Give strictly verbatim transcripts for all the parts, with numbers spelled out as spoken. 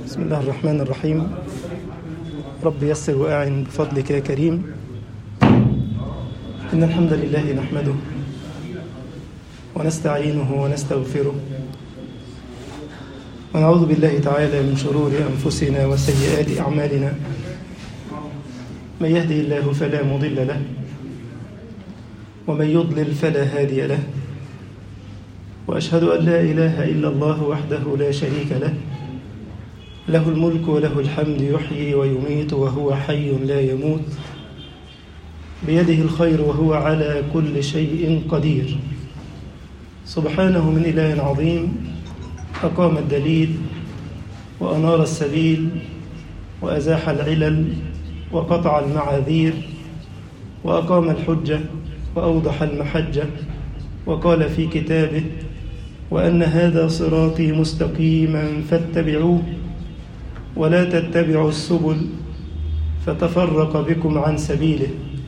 بسم الله الرحمن الرحيم. رب يسر وأعن بفضلك يا كريم. إن الحمد لله نحمده ونستعينه ونستغفره ونعوذ بالله تعالى من شرور أنفسنا وسيئات أعمالنا. من يهده الله فلا مضل له ومن يضلل فلا هادي له، وأشهد أن لا إله إلا الله وحده لا شريك له، له الملك وله الحمد، يحيي ويميت وهو حي لا يموت، بيده الخير وهو على كل شيء قدير. سبحانه من إله عظيم أقام الدليل وأنار السبيل وأزاح العلل وقطع المعاذير وأقام الحجة وأوضح المحجة، وقال في كتابه: وأن هذا صراطي مستقيما فاتبعوه ولا تتبعوا السبل فتفرق بكم عن سبيله.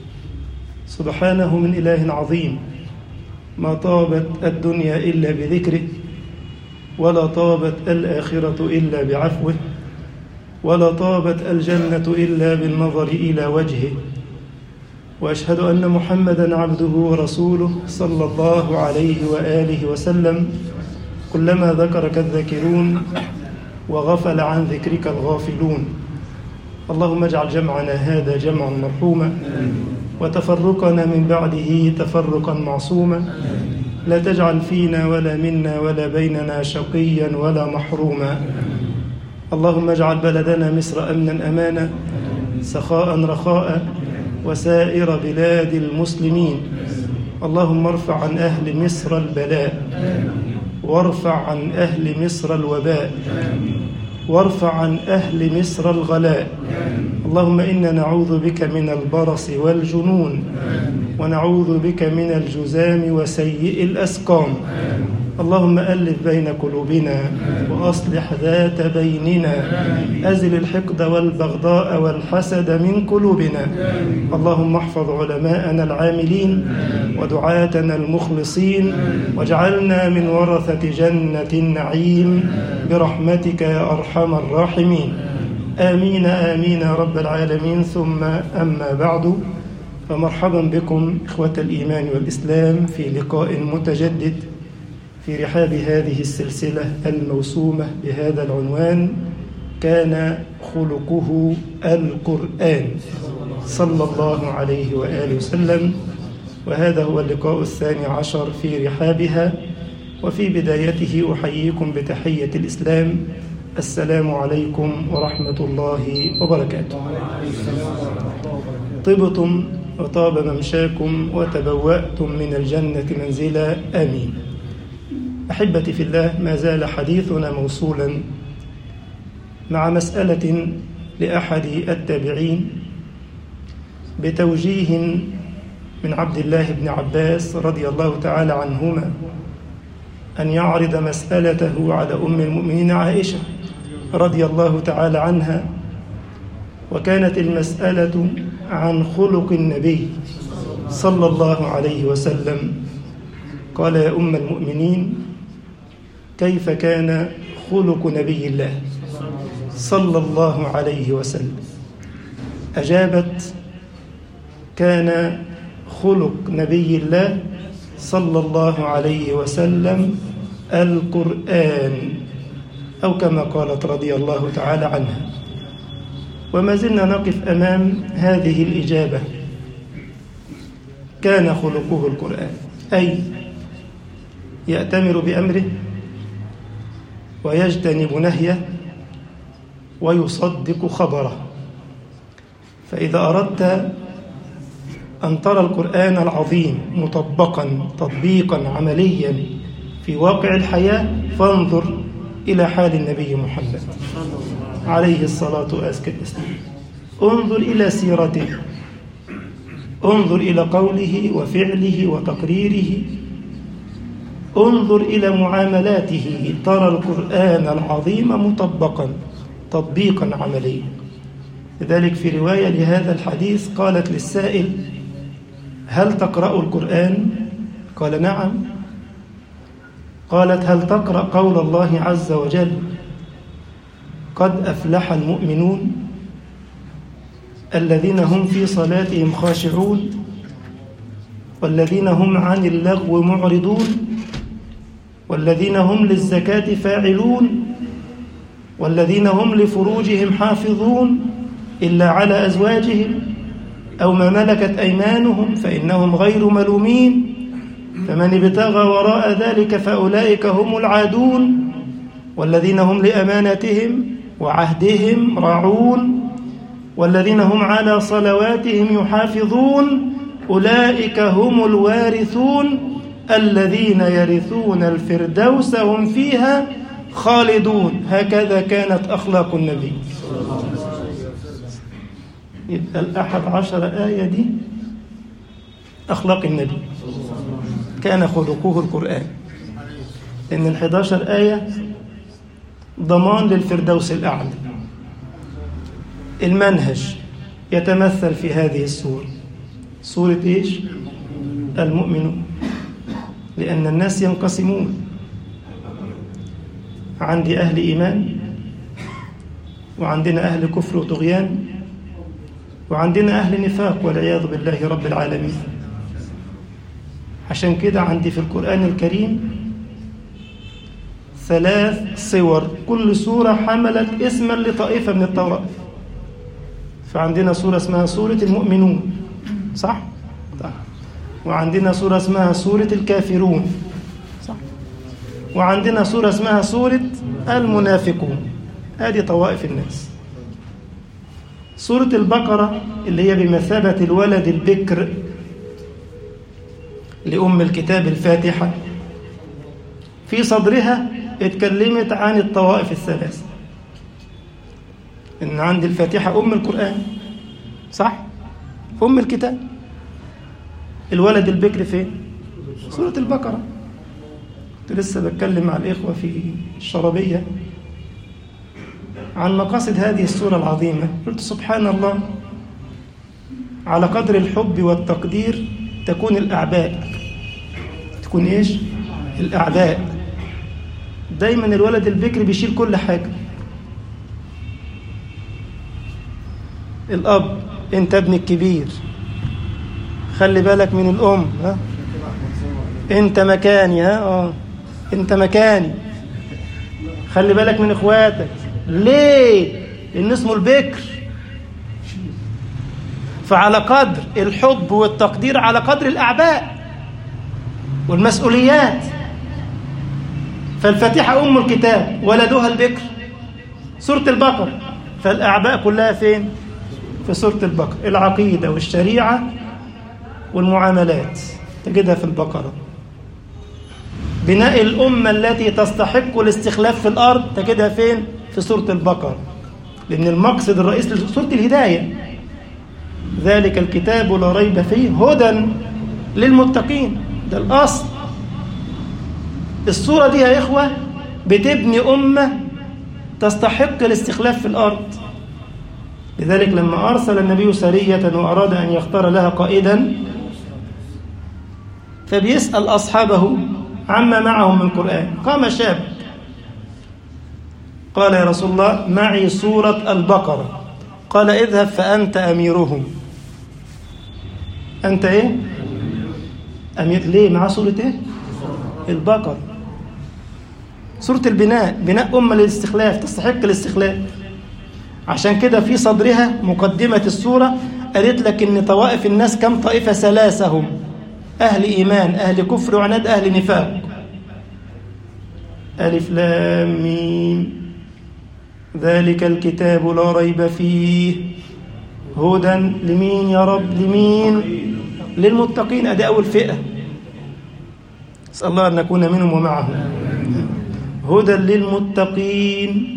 سبحانه من إله عظيم ما طابت الدنيا إلا بذكره، ولا طابت الآخرة إلا بعفوه، ولا طابت الجنة إلا بالنظر إلى وجهه. وأشهد أن محمدًا عبده ورسوله صلى الله عليه وآله وسلم. كلما ذكرك الذاكرون وغفل عن ذكرك الغافلون. اللهم اجعل جمعنا هذا جمعا مرحوما وتفرقنا من بعده تفرقا معصوما، لا تجعل فينا ولا منا ولا بيننا شقيا ولا محروما. اللهم اجعل بلدنا مصر أمنا أمانا سخاء رخاء وسائر بلاد المسلمين. اللهم ارفع عن أهل مصر البلاء، وارفع عن أهل مصر الوباء، وارفع عن أهل مصر الغلاء. اللهم إنا نعوذ بك من البرص والجنون، ونعوذ بك من الجذام وسيء الأسقام. اللهم ألف بين قلوبنا وأصلح ذات بيننا، أزل الحقد والبغضاء والحسد من قلوبنا. اللهم احفظ علماءنا العاملين ودعاتنا المخلصين، واجعلنا من ورثة جنة النعيم برحمتك يا أرحم الراحمين. آمين آمين يا رب العالمين. ثم أما بعد، فمرحبا بكم إخوة الإيمان والإسلام في لقاء متجدد في رحاب هذه السلسلة الموسومة بهذا العنوان: كان خلقه القرآن صلى الله عليه وآله وسلم. وهذا هو اللقاء الثاني عشر في رحابها. وفي بدايته أحييكم بتحية الإسلام: السلام عليكم ورحمة الله وبركاته. طبتم وطاب ممشاكم وتبوأتم من الجنة منزلا، آمين. أحبتي في الله، ما زال حديثنا موصولا مع مسألة لأحد التابعين بتوجيه من عبد الله بن عباس رضي الله تعالى عنهما أن يعرض مسألته على أم المؤمنين عائشة رضي الله تعالى عنها. وكانت المسألة عن خلق النبي صلى الله عليه وسلم. قال: يا أم المؤمنين، كيف كان خلق نبي الله صلى الله عليه وسلم؟ أجابت: كان خلق نبي الله صلى الله عليه وسلم القرآن، أو كما قالت رضي الله تعالى عنها. وما زلنا نقف أمام هذه الإجابة: كان خلقه القرآن، أي يأتمر بأمره ويجتنب نهيه ويصدق خبره. فإذا أردت أن ترى القرآن العظيم مطبقا تطبيقا عمليا في واقع الحياة، فانظر إلى حال النبي محمد عليه الصلاة وأزكى التسليم. انظر إلى سيرته، انظر إلى قوله وفعله وتقريره، انظر إلى معاملاته، ترى القرآن العظيم مطبقا تطبيقا عمليا. لذلك في رواية لهذا الحديث قالت للسائل: هل تقرأ القرآن؟ قال: نعم. قالت: هل تقرأ قول الله عز وجل؟ قد أفلح المؤمنون الذين هم في صلاتهم خاشعون والذين هم عن اللغو معرضون والذين هم للزكاة فاعلون والذين هم لفروجهم حافظون إلا على أزواجهم أو ما ملكت أيمانهم فإنهم غير ملومين فمن ابتغى وراء ذلك فأولئك هم العادون والذين هم لأمانتهم وعهدهم راعون والذين هم على صلواتهم يحافظون أولئك هم الوارثون الذين يرثون الفردوس هم فيها خالدون. هكذا كانت أخلاق النبي. يبقى الأحد عشر آية دي أخلاق النبي، كان خلقه القرآن. إن الحداشر آية ضمان للفردوس الأعلى. المنهج يتمثل في هذه السورة، سورة إيش؟ المؤمنون، لأن الناس ينقسمون، عندي أهل إيمان وعندنا أهل كفر وطغيان وعندنا أهل نفاق والعياذ بالله رب العالمين. عشان كده عندي في القرآن الكريم ثلاث صور، كل سورة حملت اسما لطائفة من الطوائف. فعندنا سورة اسمها سورة المؤمنون، صح؟ صح. وعندنا سورة اسمها سورة الكافرون، صح. وعندنا سورة اسمها سورة المنافقون. هذه طوائف الناس. سورة البقرة اللي هي بمثابة الولد البكر لأم الكتاب الفاتحة، في صدرها اتكلمت عن الطوائف الثلاث. إن عند الفاتحة أم القرآن، صح؟ أم الكتاب. الولد البكر فين؟ سورة البقرة. كنت لسه بتكلم مع الإخوة في الشربية عن مقاصد هذه السورة العظيمة. قلت سبحان الله، على قدر الحب والتقدير تكون الأعباء. تكون إيش؟ الأعباء. دايما الولد البكر بيشيل كل حاجة. الأب، أنت ابن الكبير، خلي بالك من الأم، ها؟ أنت مكاني، ها؟ آه. أنت مكاني، خلي بالك من إخواتك. ليه؟ لأن اسمه البكر. فعلى قدر الحب والتقدير على قدر الأعباء والمسؤوليات. فالفاتحة أم الكتاب، ولدها البكر سورة البقرة. فالأعباء كلها فين؟ في سورة البقرة. العقيدة والشريعة والمعاملات تجدها في البقرة. بناء الأمة التي تستحق الاستخلاف في الأرض تجدها فين؟ في سورة البقرة. لأن المقصد الرئيسي لسورة الهداية، ذلك الكتاب لا ريب فيه هدى للمتقين. ده الأصل. السورة دي يا إخوة بتبني أمة تستحق الاستخلاف في الأرض. لذلك لما أرسل النبي سرية وأراد أن يختار لها قائدا، فبيسأل أصحابه عما معهم من قرآن. قام شاب قال يا رسول الله معي سورة البقرة. قال اذهب فأنت أميرهم. أنت إيه؟ أمير. ليه؟ معاه سورة إيه؟ البقرة. سورة البناء، بناء أمة للاستخلاف، تستحق الاستخلاف. عشان كده في صدرها مقدمة السورة قالت لك إن طوائف الناس كم طائفة؟ ثلاثهم، أهل إيمان، أهل كفر، وعناد أهل نفاق. ألف لام ميم، ذلك الكتاب لا ريب فيه هدى لمين يا رب؟ لمين؟ للمتقين. أدي أول فئة، أسأل الله أن نكون منهم ومعهم. هدى للمتقين.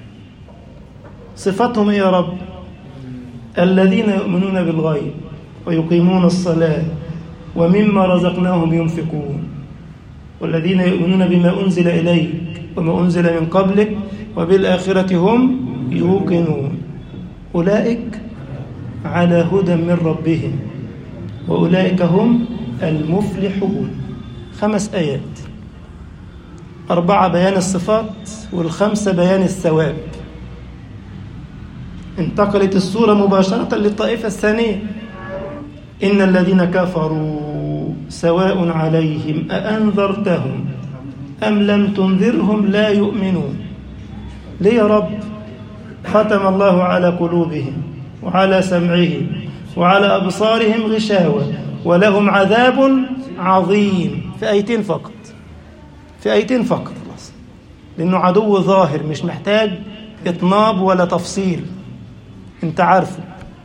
صفتهم يا رب؟ الذين يؤمنون بالغيب ويقيمون الصلاة ومما رزقناهم ينفقون، والذين يؤمنون بما أنزل إليك وما أنزل من قبلك وبالآخرة هم يوقنون. أولئك على هدى من ربهم وأولئك هم المفلحون. خمس آيات، أربعة بيان الصفات والخمسة بيان الثواب. انتقلت السورة مباشرة للطائفة الثانية. إن الذين كفروا سواء عليهم أأنذرتهم أم لم تنذرهم لا يؤمنون. ليه يا رب؟ ختم الله على قلوبهم وعلى سمعهم وعلى أبصارهم غشاوة ولهم عذاب عظيم. في آيتين فقط، في آيتين فقط خلاص، لأنه عدو ظاهر مش محتاج إطناب ولا تفصيل، انت عارفه.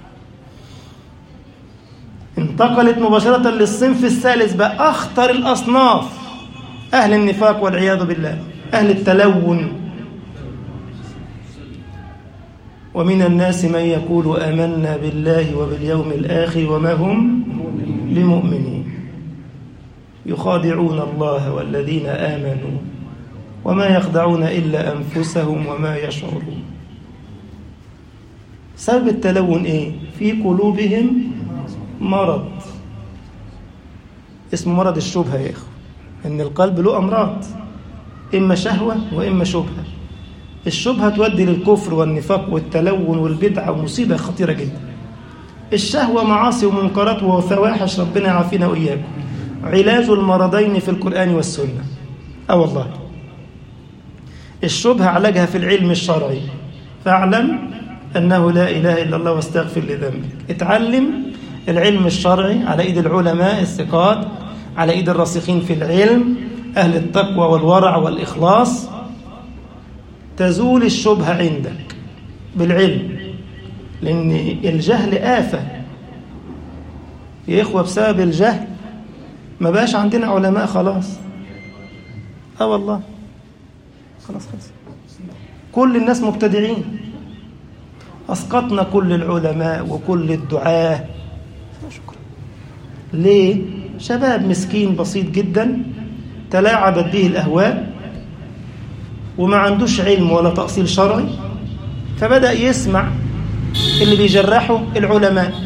انتقلت مباشرة للصنف الثالث بقى، أخطر الأصناف، أهل النفاق والعياذ بالله، أهل التلون. ومن الناس من يقول آمنا بالله وباليوم الآخر وما هم بمؤمنين يخادعون الله والذين آمنوا وما يخدعون إلا أنفسهم وما يشعرون. سبب التلون إيه؟ في قلوبهم مرض اسمه مرض الشبهة يا إخوة. إن القلب له أمراض، إما شهوة وإما شبهة. الشبهة تودي للكفر والنفاق والتلون والبدعة ومصيبة خطيرة جدا. الشهوة معاصي ومنكرات وفواحش، ربنا يعافينا وإياكم. علاج المرضين في القرآن والسنة. أه والله الشبهة علاجها في العلم الشرعي، فاعلم أنه لا إله إلا الله واستغفر لذنبك. اتعلم العلم الشرعي على إيد العلماء الثقات، على إيد الراسخين في العلم، أهل التقوى والورع والإخلاص. تزول الشبهة عندك بالعلم، لأن الجهل آفة يا إخوة. بسبب الجهل ما بقاش عندنا علماء خلاص. أه والله خلاص خلاص كل الناس مبتدعين. أسقطنا كل العلماء وكل الدعاة. شكرا. ليه؟ شباب مسكين بسيط جدا تلاعبت به الأهواء وما عندوش علم ولا تأصيل شرعي، فبدأ يسمع اللي بيجرحوا العلماء،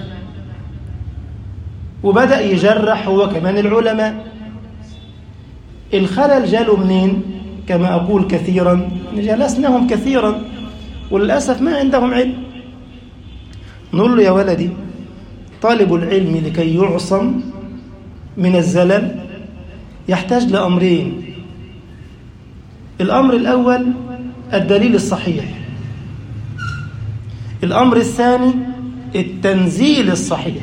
وبدأ يجرح هو كمان العلماء. الخلل جاله منين؟ كما أقول كثيرا، جلسناهم كثيرا وللأسف ما عندهم علم. نقول له يا ولدي، طالب العلم لكي يعصم من الزلل يحتاج لأمرين. الأمر الأول الدليل الصحيح، الأمر الثاني التنزيل الصحيح،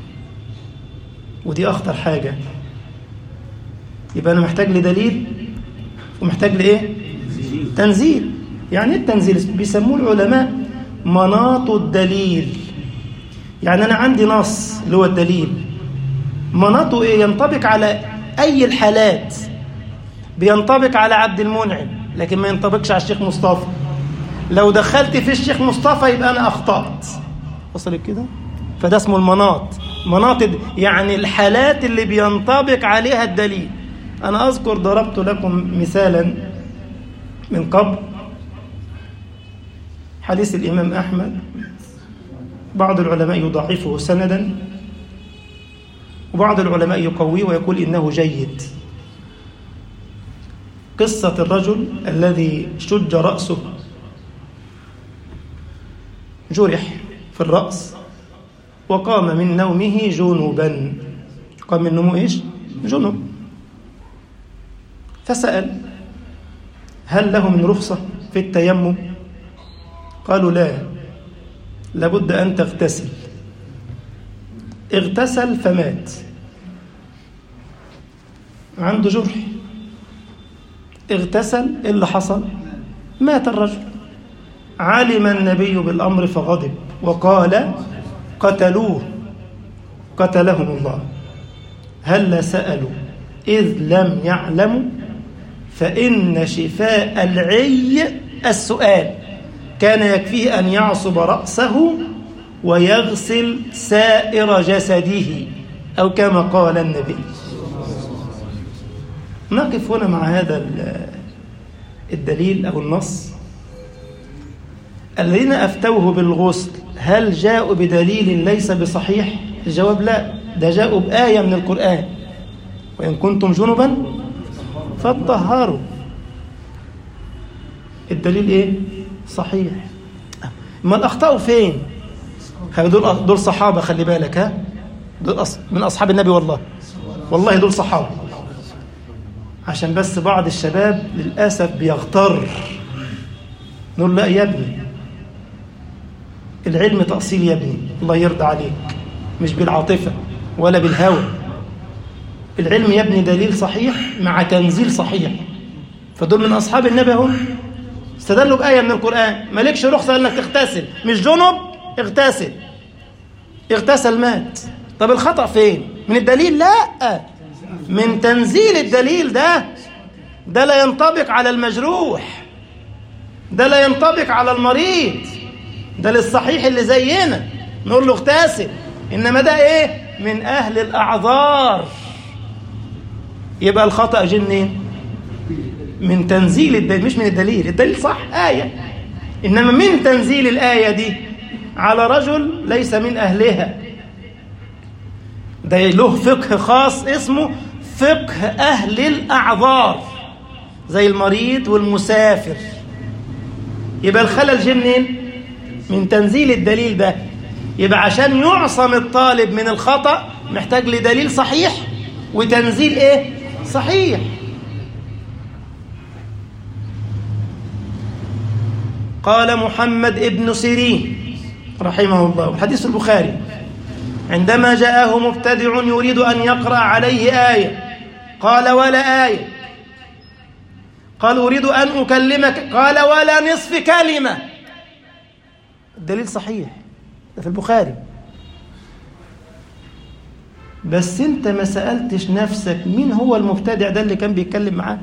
ودي أخطر حاجة. يبقى أنا محتاج لدليل ومحتاج لإيه؟ تنزيل. يعني التنزيل بيسموه العلماء مناط الدليل. يعني أنا عندي نص اللي هو الدليل، مناطه إيه؟ ينطبق على أي الحالات. بينطبق على عبد المنعم لكن ما ينطبقش على الشيخ مصطفى. لو دخلت في الشيخ مصطفى يبقى أنا أخطأت. وصلت كده؟ فده اسمه المناط. مناط يعني الحالات اللي بينطبق عليها الدليل. أنا أذكر ضربت لكم مثالا من قبل، حديث الإمام أحمد، بعض العلماء يضعفه سندا وبعض العلماء يقويه ويقول إنه جيد. قصة الرجل الذي شج رأسه، جرح في الرأس وقام من نومه جنوبا. قام من نومه إيش؟ جنوب. فسأل هل له من رخصة في التيمم؟ قالوا لا، لابد أن تغتسل. اغتسل فمات، عنده جرح. اغتسل، إيه اللي حصل؟ مات الرجل. علم النبي بالأمر فغضب وقال قتلوه، قتلهم الله. هل سألوا إذ لم يعلموا؟ فإن شفاء العي السؤال. كان يكفيه أن يعصب رأسه ويغسل سائر جسده، أو كما قال النبي. نقف هنا مع هذا الدليل أو النص. الذين أفتوه بالغسل هل جاءوا بدليل ليس بصحيح؟ الجواب لا، ده جاءوا بآية من القرآن، وإن كنتم جنبا فاطهروا. الدليل إيه؟ صحيح. ما الأخطاء فين؟ دول دول صحابة، خلي بالك، ها، دول من أصحاب النبي، والله والله دول صحابة. عشان بس بعض الشباب للأسف بيغتر، نقول لا يا ابني، العلم تأصيل يا ابني، الله يرضى عليك، مش بالعاطفة ولا بالهوى. العلم يا ابني دليل صحيح مع تنزيل صحيح. فدول من أصحاب النبي هم استدلوا بآية من القرآن، مالكش رخصة أنك تغتسل، مش جنب اغتسل، اغتسل مات. طب الخطأ فين؟ من الدليل؟ لا، من تنزيل الدليل. ده ده لا ينطبق على المجروح، ده لا ينطبق على المريض، ده للصحيح اللي زينا نقول له اغتسل. إنما ده إيه؟ من أهل الأعذار. يبقى الخطأ جه منين؟ من تنزيل الدليل، مش من الدليل. الدليل صح آية، إنما من تنزيل الآية دي على رجل ليس من أهلها. ده له فقه خاص اسمه فقه أهل الأعذار، زي المريض والمسافر. يبقى الخلل جه منين؟ من تنزيل الدليل ده. يبقى عشان يعصم الطالب من الخطأ محتاج لدليل صحيح وتنزيل إيه؟ صحيح. قال محمد ابن سيرين رحمه الله، الحديث البخاري: عندما جاءه مبتدع يريد أن يقرأ عليه آية قال: ولا آية. قال: أريد أن أكلمك. قال: ولا نصف كلمة. الدليل صحيح، ده في البخاري. بس انت ما سألتش نفسك مين هو المبتدع ده اللي كان بيتكلم معاه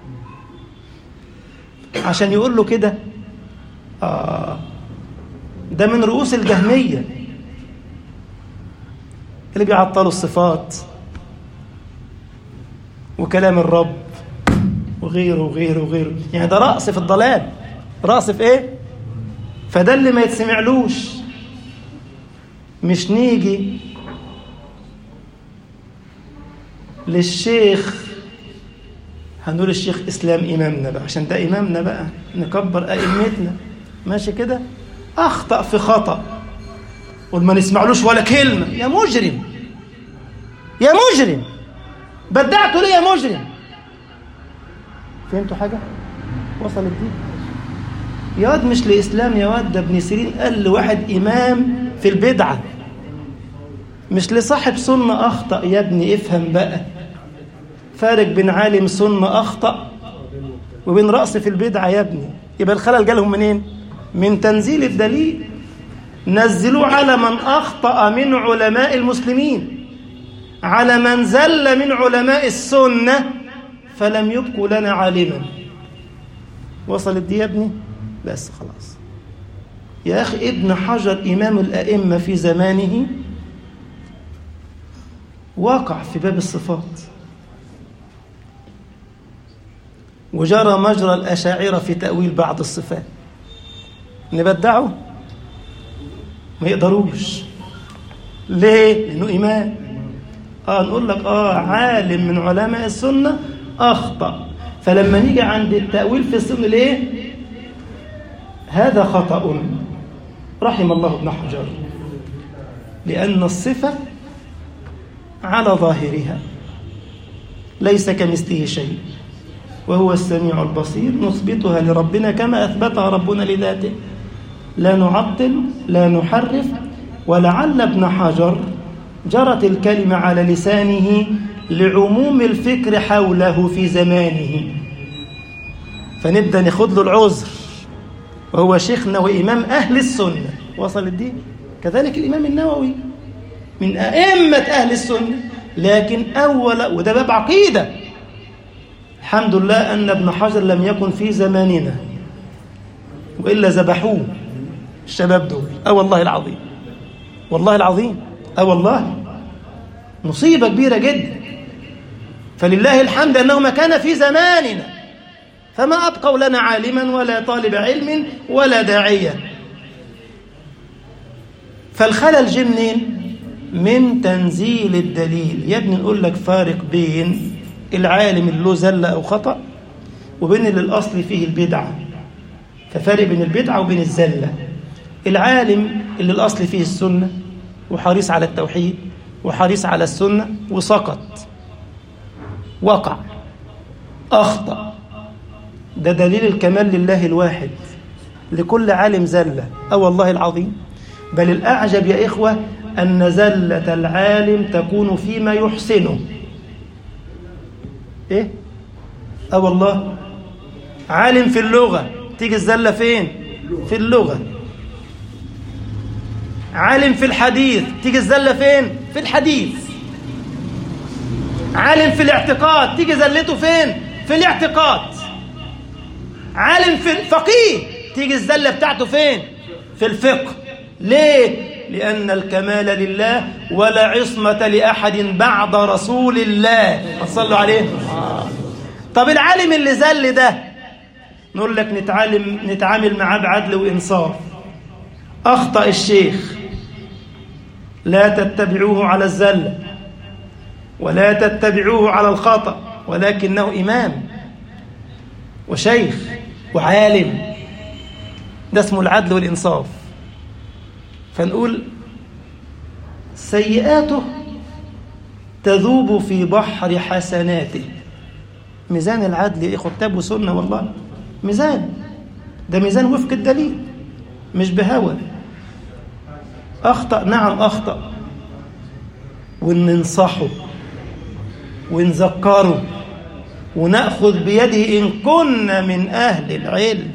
عشان يقول له كده؟ آه ده من رؤوس الجهمية اللي بيعطلوا الصفات وكلام الرب وغيره وغيره وغيره. يعني ده رأس في الضلال، رأس في ايه؟ فده اللي ما يتسمعلوش. مش نيجي للشيخ هنقول الشيخ إسلام إمامنا بقى، عشان ده إمامنا بقى، نكبر أئمتنا، ماشي كده؟ أخطأ في خطأ وما نسمعلوش ولا كلمة. يا مجرم، يا مجرم، بدعته ليه يا مجرم؟ فهمتوا حاجة؟ وصلت دي؟ يا واد مش لإسلام يا واد، ده ابن سيرين قال لواحد إمام في البدعة، مش لصاحب سنة أخطأ. يا ابني افهم بقى، فارق بين عالم سنة أخطأ وبين رأس في البدعة يا ابني. يبقى الخلل جالهم منين؟ من تنزيل الدليل. نزلوا على من أخطأ من علماء المسلمين، على من زل من علماء السنة، فلم يبقوا لنا عالما. وصلت دي يا ابني؟ بس خلاص يا أخي. ابن حجر إمام الأئمة في زمانه واقع في باب الصفات، وجرى مجرى الأشاعرة في تأويل بعض الصفات. نبدعه؟ ما يقدروش. ليه؟ لأنه إمام. آه نقول لك آه عالم من علماء السنة أخطأ، فلما نيجي عند التأويل في السنة ليه؟ هذا خطأ. رحم الله ابن حجر، لأن الصفة على ظاهرها ليس كمثله شيء وهو السميع البصير، نثبتها لربنا كما أثبتها ربنا لذاته، لا نعطل لا نحرف. ولعل ابن حجر جرت الكلمة على لسانه لعموم الفكر حوله في زمانه، فنبدأ ناخد له العذر، وهو شيخنا وإمام أهل السنة. وصل الدين؟ كذلك الإمام النووي من أئمة أهل السنة، لكن أول، وده باب عقيدة، الحمد لله أن ابن حجر لم يكن في زماننا، وإلا ذبحوه الشباب دول. أه والله العظيم، والله العظيم، أه والله مصيبة كبيرة جدا. فلله الحمد أنه ما كان في زماننا، فما أبقوا لنا عالما ولا طالب علم ولا داعية. فالخلل جه منين؟ من تنزيل الدليل. يا ابني نقول لك فارق بين العالم اللي له زلة أو خطأ وبين اللي الأصل فيه البدعة. ففارق بين البدعة وبين الزلة. العالم اللي الأصل فيه السنة وحريص على التوحيد وحريص على السنة وسقط، وقع، أخطأ، ده دليل الكمال لله الواحد. لكل عالم زلة، أو والله العظيم. بل الأعجب يا إخوة أن زلة العالم تكون فيما يحسنه. إيه؟ أو والله عالم في اللغة، تيجي الزلة فين؟ في اللغة. عالم في الحديث، تيجي الزلة فين؟ في الحديث. عالم في الاعتقاد، تيجي زلته فين؟ في الاعتقاد. عالم في الفقيه، تيجي الزلة بتاعته فين؟ في الفقه. ليه؟ لأن الكمال لله ولا عصمة لأحد بعد رسول الله صلوا عليه. طب العالم اللي زل ده نقول لك نتعلم نتعامل معاه بعدل وإنصاف. أخطأ الشيخ، لا تتبعوه على الزلة ولا تتبعوه على الخطأ، ولكنه إمام وشيخ وعالم، ده اسمه العدل والإنصاف. فنقول سيئاته تذوب في بحر حسناته. ميزان العدل يا إخوة كتاب وسنة، والله ميزان، ده ميزان وفق الدليل مش بهوى. أخطأ، نعم أخطأ، وننصحه ونذكره ونأخذ بيده إن كنا من أهل العلم.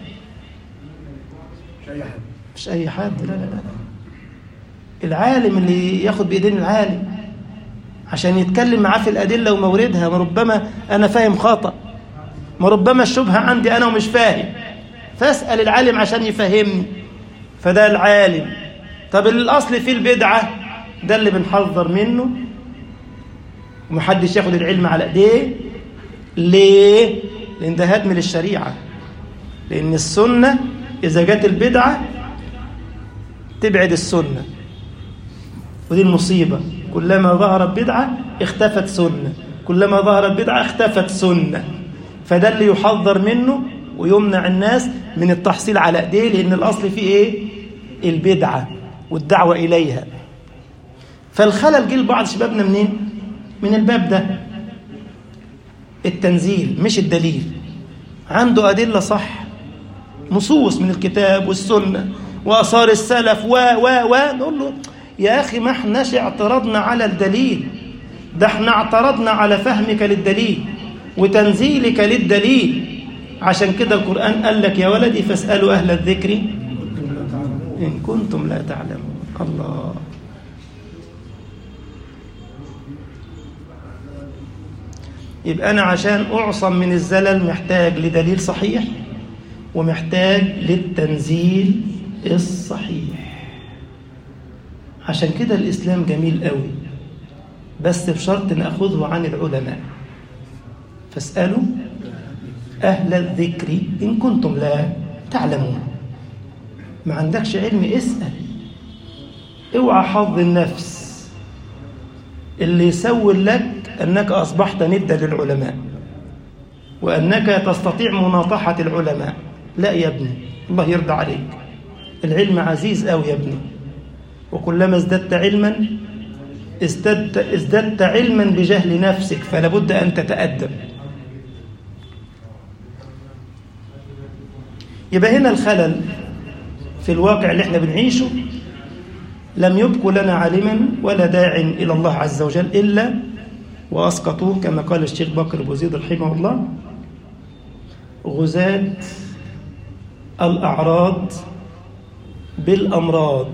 مش أي حد، لا لا لا. العالم اللي ياخد بإيدين العالم عشان يتكلم معاه في الأدلة وموردها. ما ربما أنا فاهم خطأ، ما ربما الشبهة عندي أنا ومش فاهم، فاسأل العالم عشان يفهمني. فده العالم. طب الأصل في البدعة ده اللي بنحذر منه، ومحدش ياخد العلم على ايديه. ليه؟ لأن ده هدم للشريعة. لأن السنة إذا جت البدعة تبعد السنة، ودي المصيبة. كلما ظهرت بدعة اختفت سنة، كلما ظهرت بدعة اختفت سنة. فده اللي يحذر منه ويمنع الناس من التحصيل على ايديه، لأن الأصل فيه إيه؟ البدعة والدعوة إليها. فالخلل جه لبعض شبابنا منين؟ من الباب ده، التنزيل مش الدليل. عنده أدلة صح، نصوص من الكتاب والسنة وآثار السلف و و و نقول له يا أخي ما احناش اعترضنا على الدليل، ده احنا اعترضنا على فهمك للدليل وتنزيلك للدليل. عشان كده القرآن قال لك يا ولدي فاسألوا أهل الذكر إن كنتم لا تعلمون. الله. يبقى أنا عشان أعصم من الزلل محتاج لدليل صحيح ومحتاج للتنزيل الصحيح. عشان كده الإسلام جميل قوي، بس بشرط نأخذه عن العلماء. فاسألوا أهل الذكر إن كنتم لا تعلمون. ما عندكش علم اسأل. اوعى حظ النفس اللي يسول لك أنك أصبحت ندا للعلماء وأنك تستطيع مناطحة العلماء. لا يا ابني، الله يرضى عليك، العلم عزيز أوي يا ابني، وكلما ازددت علما ازددت, ازددت علما بجهل نفسك، فلا بد أن تتأدب. يبقى هنا الخلل في الواقع اللي احنا بنعيشه، لم يبقوا لنا عالما ولا داع إلى الله عز وجل إلا وأسقطوه كما قال الشيخ بكر أبو زيد رحمه الله: غزاة الأعراض بالأمراض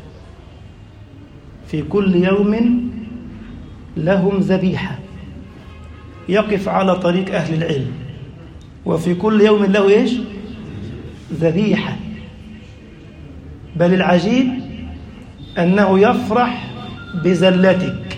في كل يوم لهم ذبيحة يقف على طريق أهل العلم، وفي كل يوم له إيش؟ ذبيحة. بل العجيب أنه يفرح بزلتك،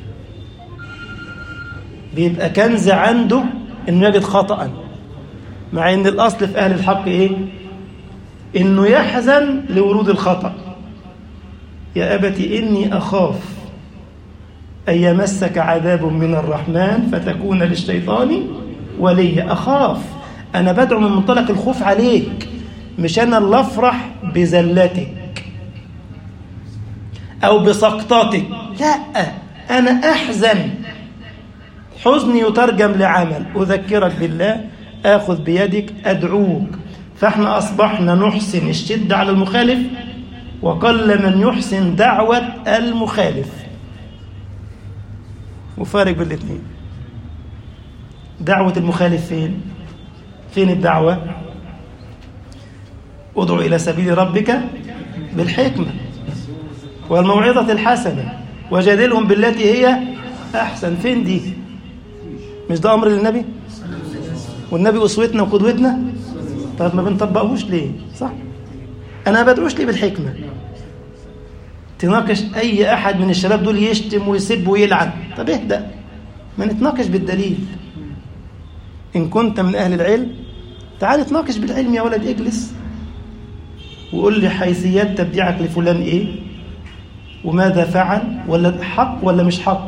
بيبقى كنز عنده إنه يجد خطأ، مع إن الأصل في أهل الحق إيه؟ إنه يحزن لورود الخطأ. يا أبت إني أخاف أن يمسك عذاب من الرحمن فتكون للشيطان وليا. أخاف، أنا بدعو من منطلق الخوف عليك، مش أنا اللي أفرح بزلتك. أو بسقطتك، لا، أنا أحزن، حزني يترجم لعمل، أذكرك بالله، آخذ بيدك، أدعوك. فإحنا أصبحنا نحسن الشدة على المخالف، وقل من يحسن دعوة المخالف، وفارق بالاثنين. دعوة المخالف فين؟ فين الدعوة؟ ادعو إلى سبيل ربك بالحكمة والموعظة الحسنة وجادلهم بالتي هي أحسن. فين دي؟ مش ده أمر للنبي؟ والنبي أسوتنا وقدوتنا؟ طيب ما بنطبقهوش ليه؟ صح؟ أنا بدعوش ليه بالحكمة؟ تناقش أي أحد من الشباب دول يشتم ويسب ويلعن، طب اهدأ، ما نتناقش بالدليل. إن كنت من أهل العلم تعال نتناقش بالعلم يا ولد، اجلس وقول لي حيثيات تبديعك لفلان إيه، وماذا فعل، ولا حق ولا مش حق.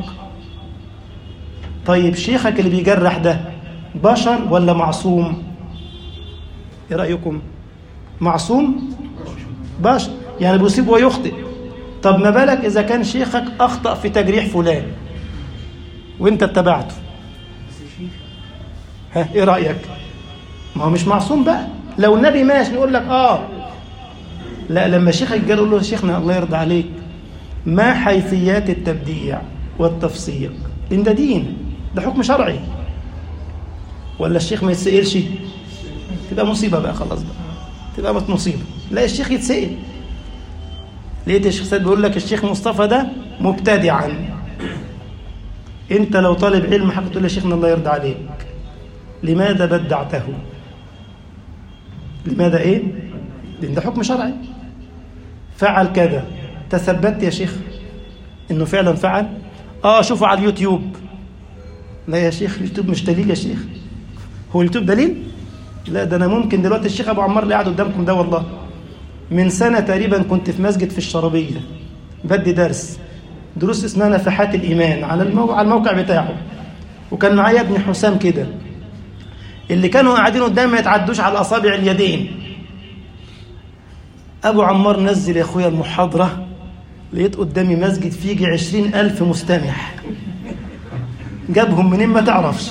طيب شيخك اللي بيجرح ده بشر ولا معصوم؟ ايه رأيكم؟ معصوم؟ بشر، يعني بيصيب ويخطئ. طب ما بالك إذا كان شيخك أخطأ في تجريح فلان وانت اتبعته، ها ايه رأيك؟ ما هو مش معصوم بقى. لو النبي ماشي نقول لك اه، لا، لما شيخك جاء يقول له شيخنا الله يرضى عليك ما حيثيات التبديع والتفسيق، لأن ده دين، ده حكم شرعي. ولا الشيخ ما يتسألش؟ تبقى مصيبة بقى، خلاص بقى تبقى مصيبة. لا، الشيخ يتسأل. لقيت الشيخ سيد بيقول لك الشيخ مصطفى ده مبتدعا، انت لو طالب علم حق تقول له شيخنا الله يرضى عليك لماذا بدعته؟ لماذا ايه؟ لان ده حكم شرعي، فعل كذا، تثبت يا شيخ انه فعلا فعل؟ اه شوفوا على اليوتيوب. لا يا شيخ، اليوتيوب مش دليل يا شيخ. هو اليوتيوب دليل؟ لا، ده انا ممكن دلوقتي الشيخ ابو عمار اللي قاعد قدامكم ده والله من سنة تقريبا كنت في مسجد في الشربية بدي درس دروس اسمها نفحات الإيمان على الموقع, على الموقع بتاعه، وكان معايا ابن حسام كده، اللي كانوا قاعدين قدامي ما يتعدوش على أصابع اليدين. أبو عمار نزل يا أخويا المحاضرة، لقيت قدامي مسجد فيه عشرين ألف مستمع. جابهم منين ما تعرفش.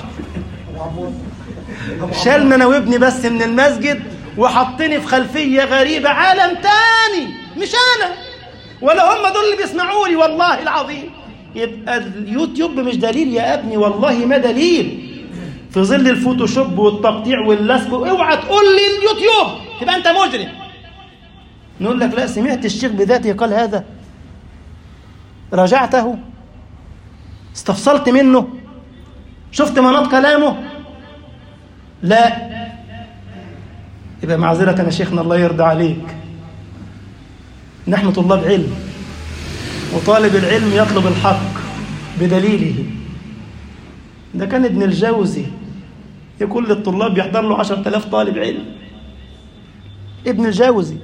شالنا أنا وابني بس من المسجد وحطني في خلفية غريبة، عالم تاني، مش أنا ولا هم دول اللي بيسمعوا لي والله العظيم. يبقى اليوتيوب مش دليل يا ابني، والله ما دليل. في ظل الفوتوشوب والتقطيع واللصق، اوعى تقول لي اليوتيوب تبقى انت مجرم. نقول لك لا، سمعت الشيخ بذاته قال هذا، راجعته، استفصلت منه، شفت مناط كلامه، لا، يبقى معذرة يا شيخنا الله يرضى عليك. نحن طلاب علم، وطالب العلم يطلب الحق بدليله. ده كان ابن الجوزي يقول للطلاب يحضر له عشرة آلاف طالب علم، ابن الجوزي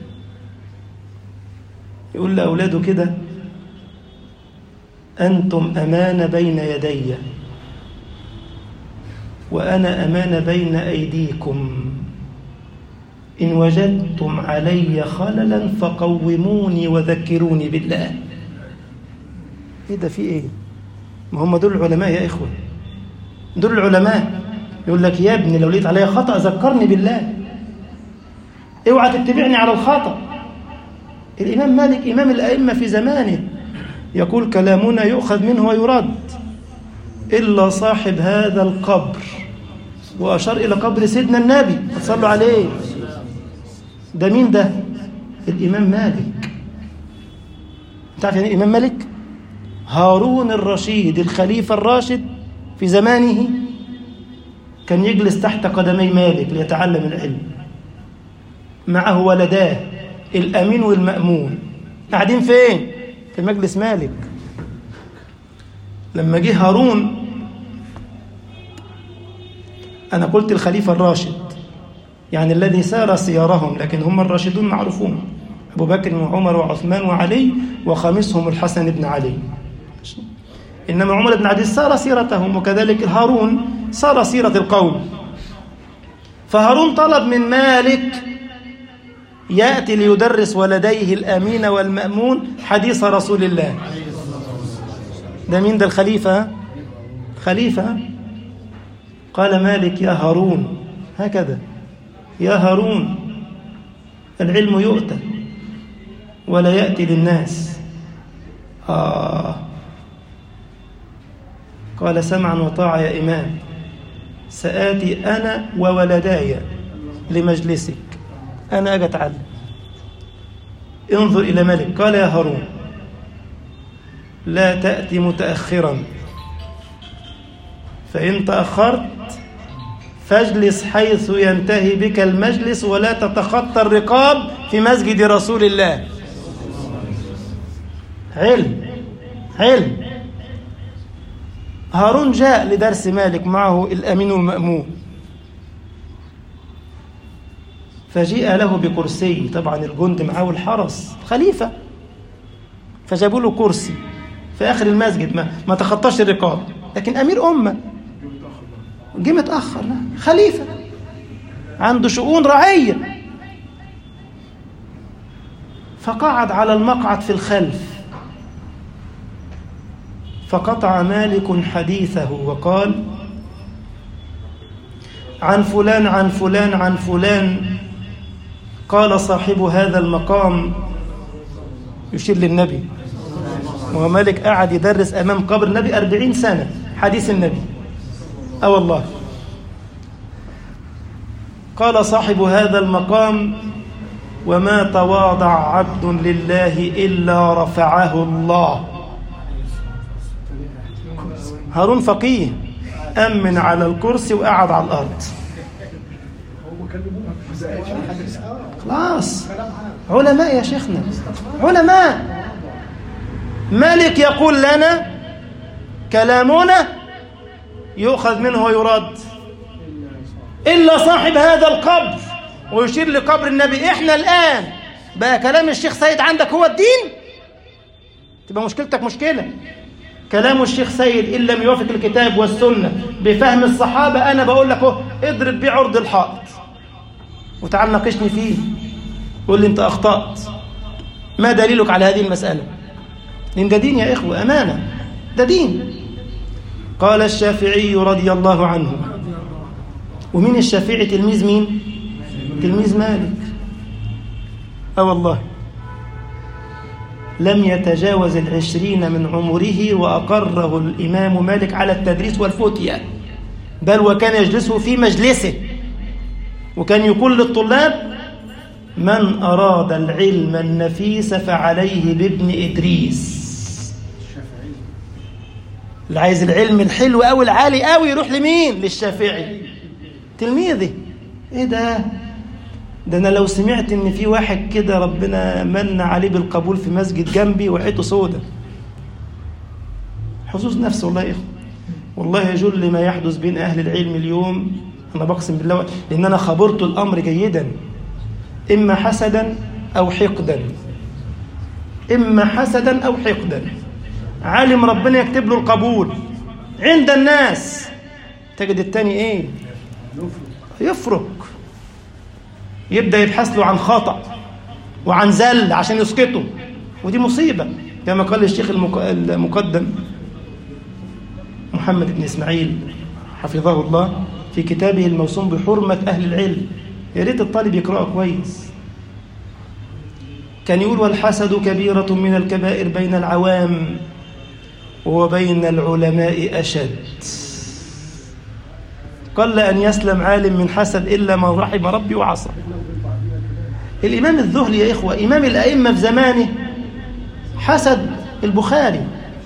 يقول لأولاده كده: أنتم أمانة بين يدي وأنا أمانة بين أيديكم، إن وجدتم علي خللا فقوموني وذكروني بالله. إيه ده؟ في إيه؟ ما هم دول العلماء يا إخوة، دول العلماء. يقول لك يا ابني لو لقيت علي خطأ ذكرني بالله، اوعى تتبعني على الخطأ. الإمام مالك إمام الأئمة في زمانه يقول: كلامنا يؤخذ منه ويرد إلا صاحب هذا القبر، وأشار إلى قبر سيدنا النبي صلوا عليه. ده مين ده؟ الإمام مالك. تعرف يعني الإمام مالك؟ هارون الرشيد الخليفة الراشد في زمانه كان يجلس تحت قدمي مالك ليتعلم العلم، معه ولداه الأمين والمأمون، قاعدين فين؟ في مجلس مالك. لما جه هارون، أنا قلت الخليفة الراشد يعني الذي سار سيارهم، لكن هم الراشدون معروفون: أبو بكر وعمر وعثمان وعلي، وخامسهم الحسن بن علي. إنما عمر بن عبد العزيز سار سيرتهم، وكذلك هارون سار سيرة القوم. فهارون طلب من مالك يأتي ليدرس ولديه الأمين والمأمون حديث رسول الله. ده مين ده؟ الخليفة. خليفة. قال مالك يا هارون هكذا: يا هارون العلم يؤتى ولا يأتي للناس. آه. قال سمعا وطاعة يا إمام، سآتي أنا وولداي لمجلسك، أنا أجي أتعلم. انظر إلى ملك. قال يا هارون لا تأتي متأخرا، فإن تأخرت فاجلس حيث ينتهي بك المجلس ولا تتخطى الرقاب في مسجد رسول الله. علم علم. هارون جاء لدرس مالك، معه الأمين والمأمون، فجيء له بكرسي. طبعا الجند معه الحرس، خليفة، فجابوا له كرسي في آخر المسجد، ما, ما تخطاش الرقاب، لكن أمير أمة جه متأخر، خليفة عنده شؤون رعية، فقعد على المقعد في الخلف. فقطع مالك حديثه وقال: عن فلان عن فلان عن فلان قال صاحب هذا المقام، يشير للنبي، ومالك قاعد يدرس أمام قبر النبي أربعين سنة حديث النبي. أه والله. قال صاحب هذا المقام: وما تواضع عبد لله إلا رفعه الله. هارون فقيه، أمن على الكرسي وقعد على الأرض. خلاص، علماء يا شيخنا، علماء. مالك يقول لنا كلامنا يؤخذ منه ويرد إلا صاحب هذا القبر، ويشير لقبر النبي. إحنا الآن بقى كلام الشيخ سيد عندك هو الدين، تبقى مشكلتك مشكلة. كلام الشيخ سيد إن لم يوافق الكتاب والسنة بفهم الصحابة، أنا بقول لك اضرب بيه عرض الحائط وتعال ناقشني فيه، قول لي أنت أخطأت، ما دليلك على هذه المسألة؟ لأن ده دين يا إخوة، أمانة، ده دين. قال الشافعي رضي الله عنه. ومين الشافعي؟ تلميذ مين؟ تلميذ مالك. أه والله. لم يتجاوز العشرين من عمره وأقره الإمام مالك على التدريس والفتية، بل وكان يجلسه في مجلسه، وكان يقول للطلاب: من أراد العلم النفيس فعليه بابن إدريس. اللي عايز العلم الحلو أو العالي أوي يروح لمين؟ للشافعي. تلميذي. إيه ده؟ ده أنا لو سمعت إن في واحد كده ربنا من عليه بالقبول في مسجد جنبي وحيته سودة. حظوظ نفس والله يا إخوة. والله يجل ما يحدث بين أهل العلم اليوم، أنا بقسم بالله لأن أنا خبرت الأمر جيدا، إما حسدا أو حقدا، إما حسدا أو حقدا. عالم ربنا يكتب له القبول عند الناس، تجد التاني إيه؟ يفرق، يبدأ يبحث له عن خطأ وعن زل عشان يسقطه، ودي مصيبة. كما قال الشيخ المقدم محمد بن إسماعيل حفظه الله في كتابه الموسوم بحرمة أهل العلم، يا ريت الطالب يقرأه كويس. كان يقول: والحسد كبيرة من الكبائر بين العوام وبين العلماء أشد. قل أن يسلم عالم من حسد إلا من رحم ربي وعصى. الإمام الذهلي يا إخوة، إمام الأئمة في زمانه، حسد البخاري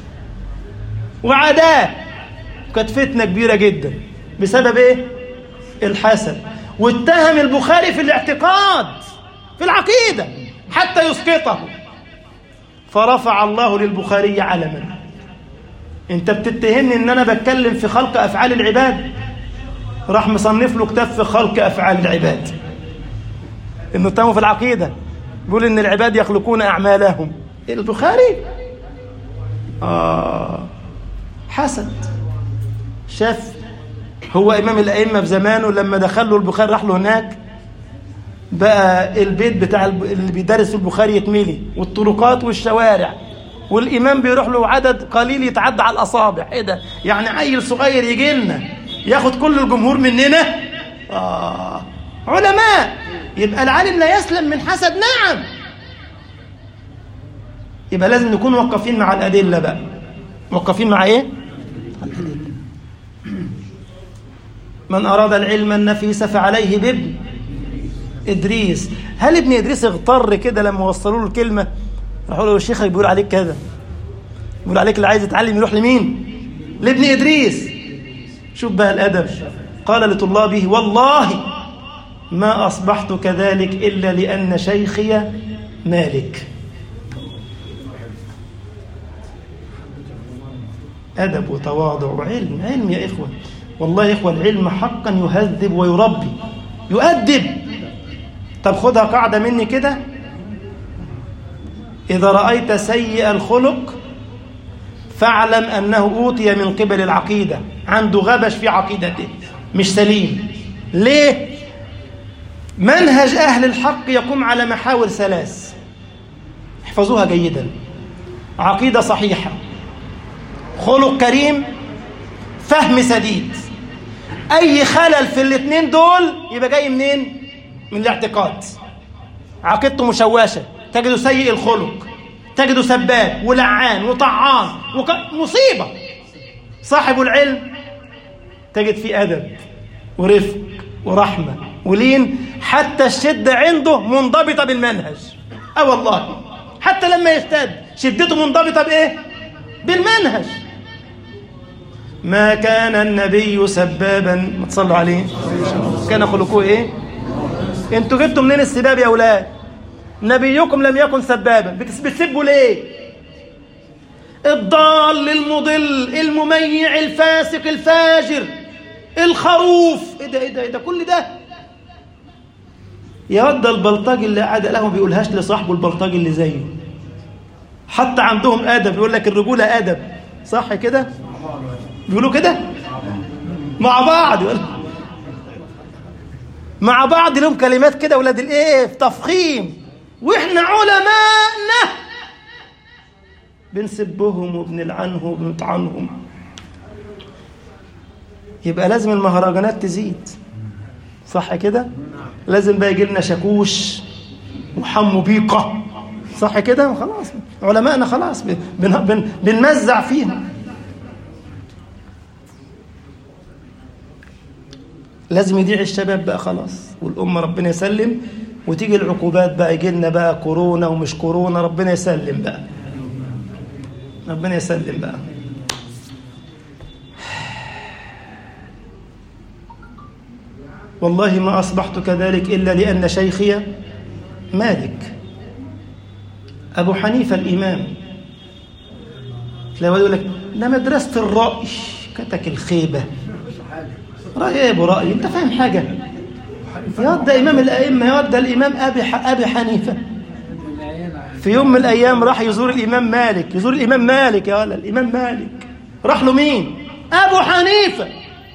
وعداه، كانت فتنة كبيرة جدا بسبب إيه؟ الحسد. واتهم البخاري في الاعتقاد، في العقيدة، حتى يسقطه، فرفع الله للبخاري علما. انت بتتهمني ان انا بتكلم في خلق افعال العباد، راح مصنف له كتاب في خلق افعال العباد، انه اتهموا في العقيدة، بيقول ان العباد يخلقون اعمالهم. البخاري آه حسد. شاف هو امام الائمه في زمانه، لما دخل له البخاري راح له هناك، بقى البيت بتاع اللي بيدرس في البخاري يتملي، والطرقات والشوارع، والإمام بيروح له عدد قليل يتعدى على الأصابع. إيه ده؟ يعني عيل صغير يجي لنا ياخد كل الجمهور مننا؟ آه علماء. يبقى العالم لا يسلم من حسد. نعم، يبقى لازم نكون موقفين مع الأدلة بقى. موقفين مع إيه؟ الأدلة. من أراد العلم النفيس فعليه بابن إدريس. هل ابن إدريس اغتر كده لما وصلوا له الكلمة؟ راحوا له الشيخ بيقول عليك كذا، بيقول عليك اللي عايز يتعلم يروح لمين؟ لابن إدريس. شوف بقى الأدب. قال لطلابه: والله ما أصبحت كذلك إلا لأن شيخي مالك. أدب وتواضع وعلم. علم يا إخوة، والله يا إخوة العلم حقا يهذب ويربي، يؤدب. طب خدها قاعدة مني كده: إذا رأيت سيء الخلق فاعلم أنه أوتي من قبل العقيدة، عنده غبش في عقيدته، مش سليم. ليه؟ منهج أهل الحق يقوم على محاور ثلاث، احفظوها جيدا: عقيدة صحيحة، خلق كريم، فهم سديد. أي خلل في الاثنين دول يبقى جاي منين؟ من الاعتقاد. عقيدته مشوشة تجده سيء الخلق، تجده سباب ولعان وطعان وك... مصيبة. صاحب العلم تجد فيه أدب ورفق ورحمة ولين، حتى الشدة عنده منضبطة بالمنهج. أه والله، حتى لما يشتد شدته منضبطة بإيه؟ بالمنهج. ما كان النبي سبابا، ما تصلوا عليه، كان خلقه إيه؟ انتوا جبتوا منين السباب يا أولاد؟ نبيكم لم يكن سبابا. بتسبوا ليه؟ الضال المضل المميع الفاسق الفاجر الخروف. ايه ده ايه ده ايه ده كل ده؟ يا ود البلطجي اللي قاعد له ما بيقولهاش لصاحبه البلطجي اللي زيه. حتى عندهم ادب، بيقول لك الرجوله ادب، صح كده؟ بيقولوا كده مع بعض، يقول مع بعض لهم كلمات كده ولاد الايه تفخيم، واحنا علماءنا بنسبهم وبنلعنهم وبنطعنهم. يبقى لازم المهرجانات تزيد، صح كده؟ لازم بقى يجي لنا شاكوش وحمو بيقه، صح كده؟ خلاص علماءنا خلاص بن بن بنمزع فيهم. لازم يضيع الشباب بقى خلاص، والأمة ربنا يسلم، وتيجي العقوبات بقى، يجي لنا بقى كورونا ومش كورونا، ربنا يسلم بقى، ربنا يسلم بقى. والله ما أصبحت كذلك إلا لأن شيخي مالك. أبو حنيفة الإمام تلاقيه يقول لك ده مدرسة الرأي، كتك الخيبة. رأي ايه ابو رأي؟ انت فاهم حاجة؟ يا ده امام الائمة، يا ده الامام ابي ابي حنيفة. في يوم من الايام راح يزور الامام مالك، يزور الامام مالك يا ولا الامام مالك. راح له مين؟ ابو حنيفة.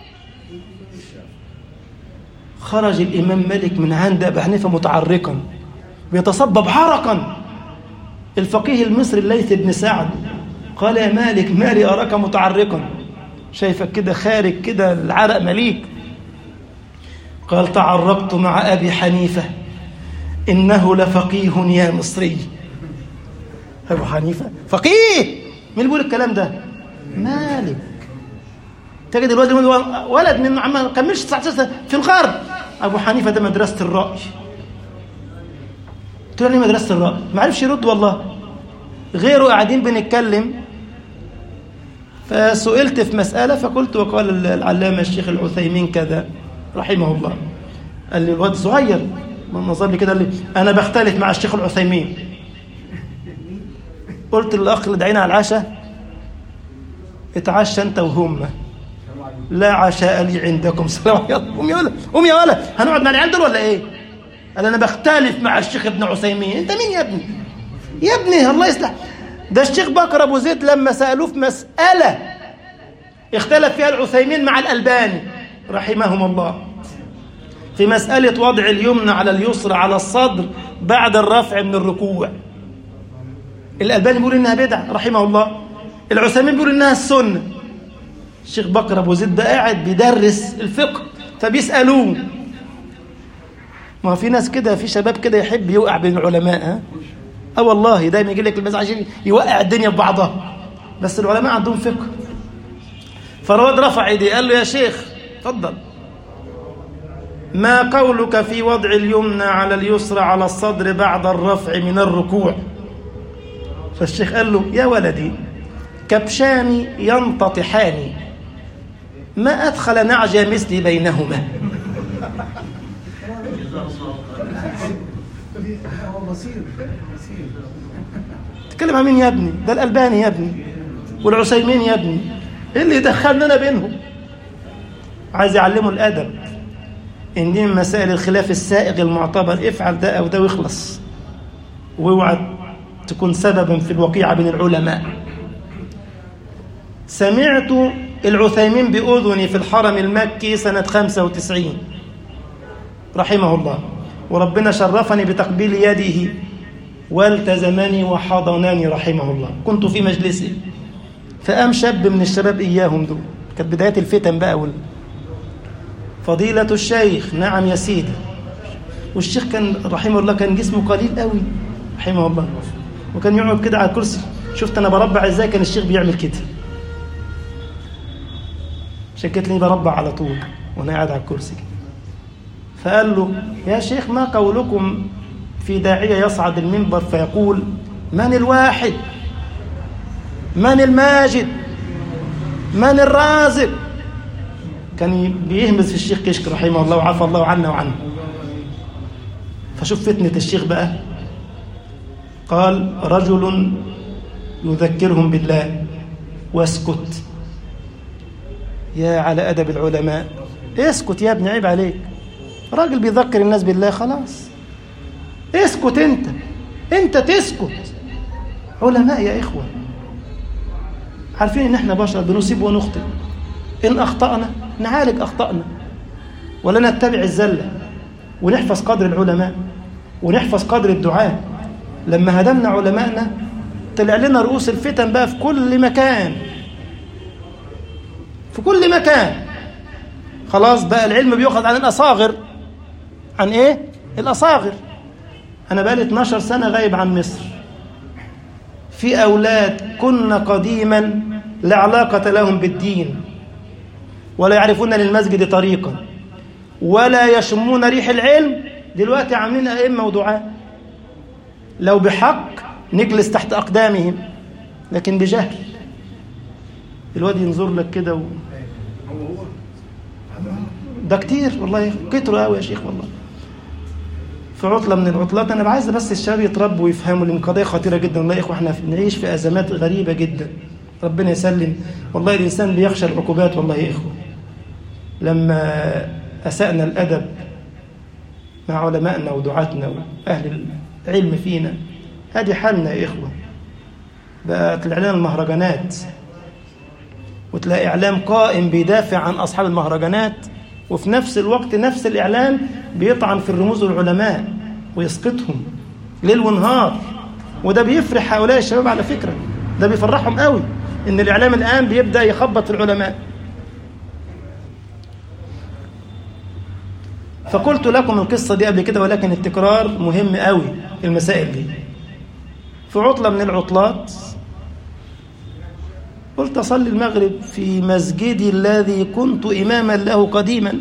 خرج الامام مالك من عند ابي حنيفة متعرقا بيتصبب عرقا. الفقيه المصري الليث بن سعد قال: يا مالك مالي اراك متعرقا، شايفك كده خارج كده العرق مليك. قال: تعرقت مع أبي حنيفة إنه لفقيه يا مصري. أبو حنيفة فقيه؟ مين اللي بيقول الكلام ده؟ مالك. تجد الولد ولد من ما كملش تسعتاشر سنة في الغرب. أبو حنيفة ده مدرسة الرأي. قلت له: ليه مدرسة الرأي؟ ما عرفش يرد والله. غيره قاعدين بنتكلم، فسئلت في مسألة فقلت: وقال العلامة الشيخ العثيمين كذا رحمه الله. قال لي الواد صغير نظر لي كده، قال لي: أنا بختلف مع الشيخ العثيمين. قلت للأخ اللي دعينا على العشاء: اتعشى أنت وهم، لا عشاء لي عندكم. سلام. يلا قوم يا ولد، قوم يا ولد، هنقعد مع العيال دول ولا إيه؟ قال: أنا بختلف مع الشيخ ابن عثيمين. أنت مين يا ابني؟ يا ابني الله يصلح. ده الشيخ بكر أبو زيد لما سألوه في مسألة اختلف فيها العثيمين مع الألباني رحمهم الله، في مسألة وضع اليمنى على اليسرى على الصدر بعد الرفع من الركوع. الألباني بيقول إنها بدعة رحمه الله، العثيمين بيقول إنها السنة. الشيخ بكر أبو زيد ده قاعد بيدرس الفقه فبيسألوه. ما في ناس كده، في شباب كده يحب يوقع بين العلماء. ها اه والله دايما يجي لك البس عشان يوقع الدنيا ببعضها، بس العلماء عندهم فقه. فالواد رفع ايديه قال له يا شيخ اتفضل، ما قولك في وضع اليمنى على اليسرى على الصدر بعد الرفع من الركوع؟ فالشيخ قال له يا ولدي كبشان ينتطحان ما أدخل نعجة مثلي بينهما. تتكلم عن مين يا ابني؟ ده الألباني يا ابني والعثيمين يا ابني، ايه اللي يدخلنا بينهم؟ عايز يعلموا الأدب، إن دي من مسائل الخلاف السائغ المعتبر، افعل ده أو ده ويخلص، واوعى تكون سببا في الوقيعة بين العلماء. سمعت العثيمين بأذني في الحرم المكي سنة خمسة وتسعين رحمه الله، وربنا شرفني بتقبيل يده والتزمني وحضناني رحمه الله. كنت في مجلسه فقام شاب من الشباب إياهم دول، كانت بداية الفتن بقى وال... فضيلة الشيخ نعم يا سيدي. والشيخ كان رحمه الله كان جسمه قليل قوي رحمه الله، وكان يقعد كده على الكرسي. شفت أنا بربع إزاي؟ كان الشيخ بيعمل كده، شكت لي بربع على طول وأنا قاعد على الكرسي. فقال له يا شيخ ما قولكم في داعية يصعد المنبر فيقول من الواحد من الماجد من الرازق؟ كان بيهمس في الشيخ كشك رحمه الله وعفى الله عنا وعنه. فشوف فتنة الشيخ بقى، قال رجل يذكرهم بالله واسكت. يا على أدب العلماء، اسكت يا ابني عيب عليك، راجل بيذكر الناس بالله خلاص اسكت، انت انت تسكت. علماء يا إخوة، عارفين ان احنا بشر بنصيب ونخطئ، ان اخطأنا نعالج اخطأنا ولا نتبع الزلة، ونحفظ قدر العلماء ونحفظ قدر الدعاء. لما هدمنا علماءنا طلع لنا رؤوس الفتن بقى في كل مكان في كل مكان. خلاص بقى العلم بيأخذ عن الأصاغر. عن ايه؟ الأصاغر. انا بقالي اتناشر سنة غايب عن مصر، في أولاد كنا قديما لا علاقة لهم بالدين ولا يعرفون للمسجد طريقا ولا يشمون ريح العلم، دلوقتي عاملين أئمة ودعاء. لو بحق نجلس تحت أقدامهم، لكن بجهل. الواد ينظر لك كده و... ده كتير والله، كتروا قوي يا شيخ والله. في عطلة من العطلات أنا عايز بس الشباب يتربوا ويفهموا، لأن قضية خطيرة جدا والله يا إخوة. إحنا بنعيش في أزمات غريبة جدا، ربنا يسلم. والله الإنسان بيخشى العقوبات والله يا إخوة. لما أسأنا الأدب مع علمائنا ودعاتنا وأهل العلم فينا، هذه حالنا يا إخوة. بقى طلع لنا المهرجانات، وتلاقي إعلام قائم بيدافع عن أصحاب المهرجانات، وفي نفس الوقت نفس الإعلام بيطعن في الرموز والعلماء ويسقطهم ليل ونهار. وده بيفرح هؤلاء الشباب على فكرة، ده بيفرحهم قوي إن الإعلام الآن بيبدأ يخبط في العلماء. فقلت لكم القصة دي قبل كده، ولكن التكرار مهم قوي في المسائل دي. في عطلة من العطلات قلت أصلي المغرب في مسجدي الذي كنت إماما له قديما،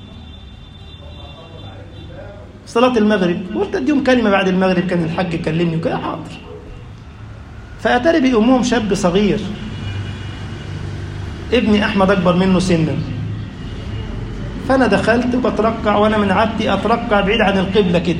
صلاة المغرب. قلت أديهم كلمة بعد المغرب، كان الحاج يكلمني وكده حاضر. فأتاري بأمهم شاب صغير، ابني أحمد أكبر منه سنا. فأنا دخلت وبتركع، وأنا من عادتي أتركع بعيد عن القبلة كده.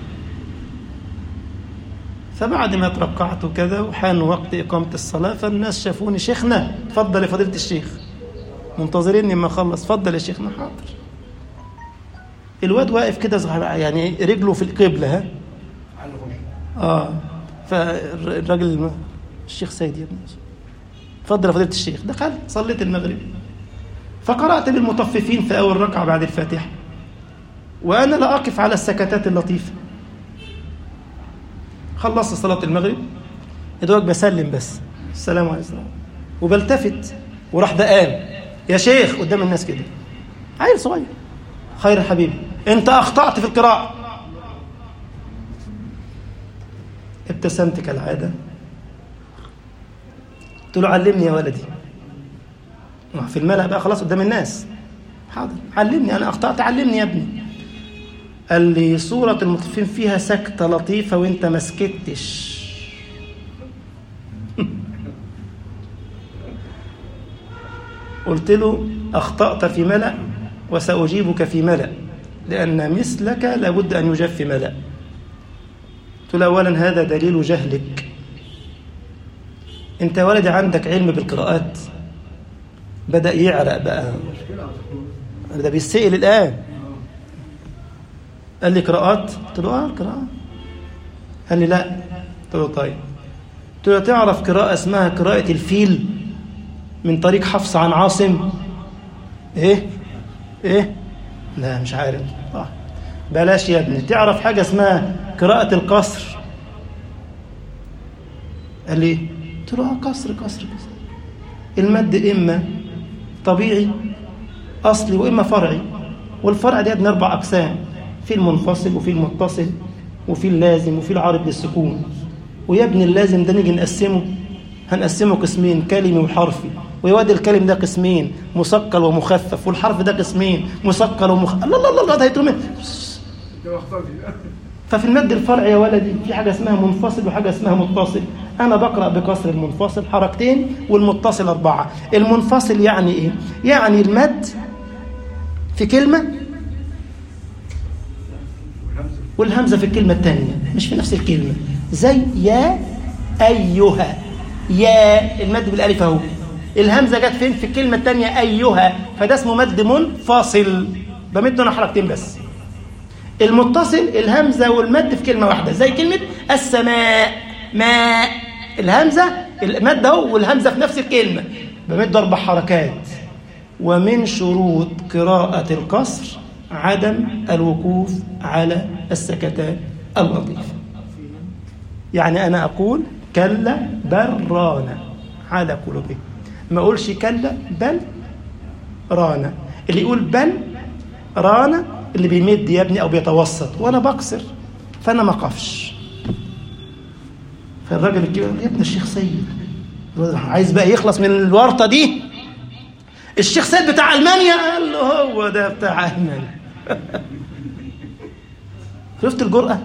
فبعد ما تركعت كذا وحان وقت إقامة الصلاة، فالناس شافوني، شيخنا اتفضل يا فضيلة الشيخ، منتظريني ما أخلص، اتفضل يا شيخنا. حاضر. الواد واقف كده يعني رجله في القبلة. ها آه فالراجل الشيخ سيد يا ابني اتفضل يا فضيلة الشيخ. دخلت صليت المغرب، فقرأت بالمطففين في أول ركعة بعد الفاتحة، وأنا لا أقف على السكتات اللطيفة. خلصت صلاة المغرب يدوك بسلم بس السلام عليكم وبلتفت وراح دقام يا شيخ قدام الناس كده، عيل صغير، خير يا حبيبي أنت أخطأت في القراءة. ابتسمت كالعادة، قلت له علمني يا ولدي. في الملأ بقى خلاص قدام الناس، حاضر علمني أنا أخطأت، علمني يا ابني. قال لي سورة المطففين فيها سكتة لطيفة وانت ما سكتش. قلت له أخطأت في ملأ وسأجيبك في ملأ، لأن مثلك لابد أن يجاب في ملأ. قلت له أولا هذا دليل جهلك، أنت ولدي عندك علم بالقراءات؟ بدأ يعرق بقى، ده بيسئل الآن. قال لي قراءات؟ قلت له آه قراءات. قال لي لا. قلت له طيب. قلت له تعرف قراءة اسمها قراءة الفيل من طريق حفص عن عاصم؟ إيه؟ إيه؟ لا مش عارف. آه. بلاش يا ابني. تعرف حاجة اسمها قراءة القصر؟ قال لي قلت له آه قصر قصر قصر. المد إما طبيعي أصلي وإما فرعي، والفرع ده ابن أربع أقسام، في المنفصل وفي المتصل وفي اللازم وفي العارض للسكون. ويا ابن اللازم ده نيجي نقسمه، هنقسمه قسمين كلمي وحرفي، ويواد الكلم ده قسمين مثقل ومخفف، والحرف ده قسمين مثقل ومخفف. الله الله الله ده هيترمي. ففي المد الفرعي يا ولدي في حاجة اسمها منفصل وحاجة اسمها متصل. أنا بقرأ بكسر المنفصل حركتين والمتصل أربعة. المنفصل يعني إيه؟ يعني المد في كلمة والهمزة في الكلمة الثانية، مش في نفس الكلمة. زي يا أيها، يا المد بالألف أهو، الهمزة جت فين؟ في الكلمة الثانية أيها، فده اسمه مد منفصل، بمد أنا حركتين بس. المتصل الهمزة والمد في كلمة واحدة، زي كلمة السماء، ماء، الهمزة المد أهو والهمزة في نفس الكلمة، بمد أربع حركات. ومن شروط قراءة القصر عدم الوقوف على السكتات اللطيفة. يعني أنا أقول كلا بل ران على قلوبهم، ما أقولش كلا بل ران. اللي يقول بل ران اللي بيمد يا ابني أو بيتوسط، وأنا بقصر فأنا ما قفش. فالراجل الكبير يا ابن الشيخ سيد عايز بقى يخلص من الورطة دي. الشيخ سيد بتاع ألمانيا؟ قال له هو ده بتاع ألمانيا. شفت الجرأة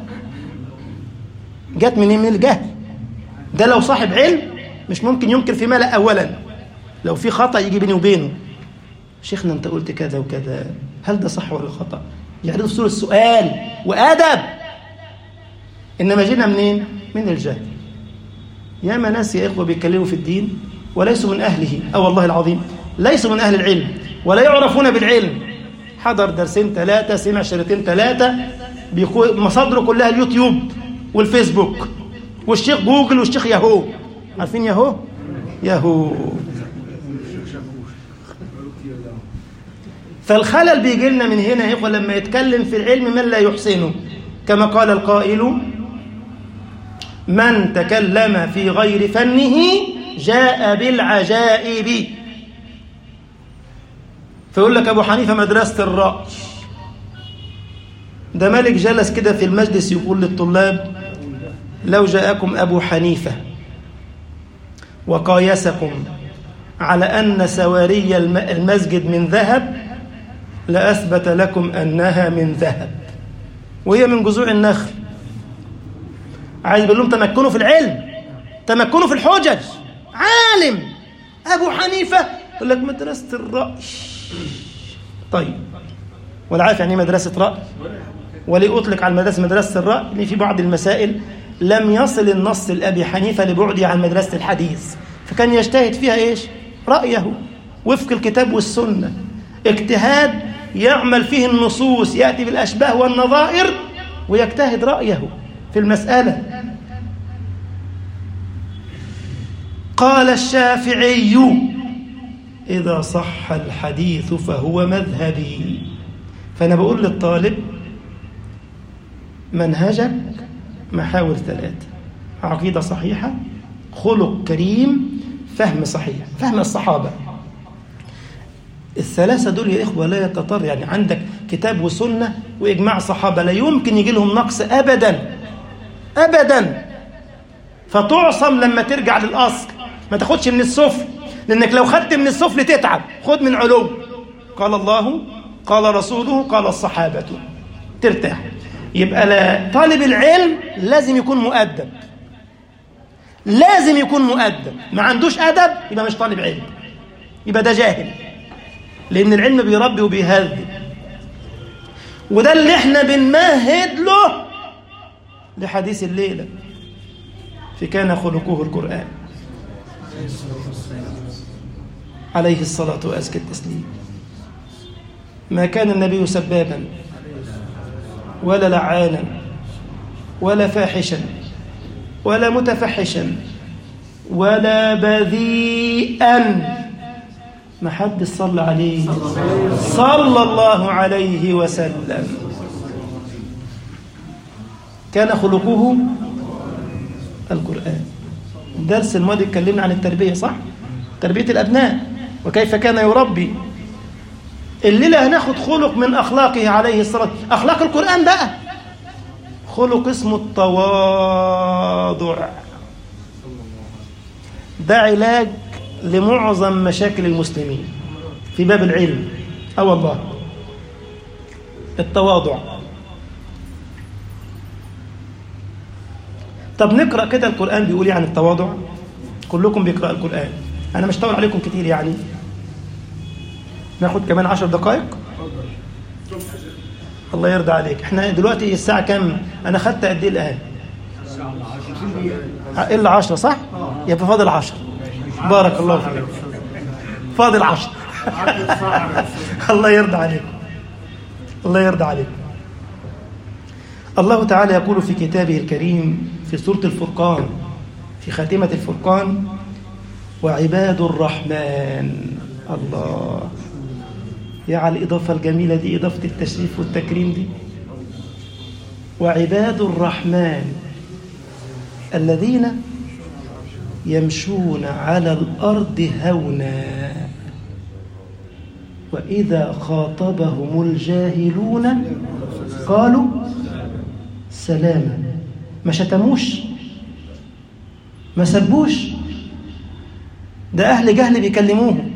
جت من من الجهل ده. لو صاحب علم مش ممكن ينكر في ملأ. أولا لو في خطأ يجي بيني وبينه، شيخنا أنت قلت كذا وكذا، هل ده صح ولا خطأ؟ يعرض في صورة السؤال وأدب. إنما جينا منين؟ من الجهل. ياما ناس يا إخوة بيتكلموا في الدين وليسوا من أهله، أو والله العظيم ليسوا من أهل العلم ولا يعرفون بالعلم. حضر درسين ثلاثة، سمع شريطين ثلاثة، مصادره كلها اليوتيوب والفيسبوك والشيخ جوجل والشيخ ياهو. عارفين ياهو؟ ياهو. فالخلل بيجي لنا من هنا يا إخوة لما يتكلم في العلم من لا يحسنه، كما قال القائل من تكلم في غير فنه جاء بالعجائب. فيقول لك أبو حنيفة مدرسة الرأي. ده مالك جلس كده في المجلس يقول للطلاب لو جاءكم أبو حنيفة وقايسكم على أن سواري المسجد من ذهب لأثبت لكم أنها من ذهب وهي من جذوع النخل. عايز يقول لهم تمكنوا في العلم، تمكنوا في الحجج. عالم أبو حنيفة يقول لك مدرسة الرأي. طيب ولا عارف يعني مدرسة رأي؟ ولي أطلق على المدرسة مدرسة الرأي إن في بعض المسائل لم يصل النص لأبي حنيفة لبعده عن مدرسة الحديث، فكان يجتهد فيها إيش؟ رأيه وفق الكتاب والسنة. اجتهاد يعمل فيه النصوص، يأتي بالأشباه والنظائر ويجتهد رأيه في المسألة. قال الشافعي إذا صح الحديث فهو مذهبي. فأنا بقول للطالب منهجك محاور ثلاثة: عقيدة صحيحة، خلق كريم، فهم صحيح، فهم الصحابة. الثلاثة دول يا إخوة لا يتطر، يعني عندك كتاب وسنة وإجماع صحابة لا يمكن يجي لهم نقص أبدا أبدا. فتعصم لما ترجع للأصل، ما تاخدش من السفل، لأنك لو خدت من السفل تتعب. خد من علو، قال الله قال رسوله قال الصحابة، ترتاح. يبقى لا، طالب العلم لازم يكون مؤدب، لازم يكون مؤدب. ما عندوش أدب يبقى مش طالب علم، يبقى ده جاهل، لأن العلم بيربي وبيهذب. وده اللي احنا بنمهد له لحديث الليلة في كان خلقه القرآن عليه الصلاة وأزكى التسليم. ما كان النبي سبابا ولا لعانا ولا فاحشا ولا متفحشا ولا بذيئا. ما حد صلى عليه صلى الله عليه وسلم. كان خلقه القرآن. الدرس الماضي اتكلمنا عن التربية، صح؟ تربية الأبناء وكيف كان يربي. الليلة هناخد خلق من أخلاقه عليه الصلاة، أخلاق القرآن بقى. خلق اسمه التواضع. ده علاج لمعظم مشاكل المسلمين في باب العلم. اه والله، التواضع. طب نقرأ كده القرآن بيقول ايه عن التواضع. كلكم بيقرأ القرآن، أنا مش طول عليكم كتير يعني. ناخد كمان عشر دقائق. الله يرضى عليك. احنا دلوقتي الساعة كام؟ أنا خدت قد ايه الآن؟ إلا عشرة، صح؟ يبقى فاضل عشر. بارك الله فيك، فاضل عشر. الله يرضى عليك، الله يرضى عليك. الله تعالى يقول في كتابه الكريم في سورة الفرقان في خاتمة الفرقان: وعباد الرحمن. الله، يا على الإضافة الجميلة دي، إضافة التشريف والتكريم دي. وعباد الرحمن الذين يمشون على الأرض هونا وإذا خاطبهم الجاهلون قالوا سلاما. ما شتموش، ما سبوش، ده أهل جهل بيكلموهم،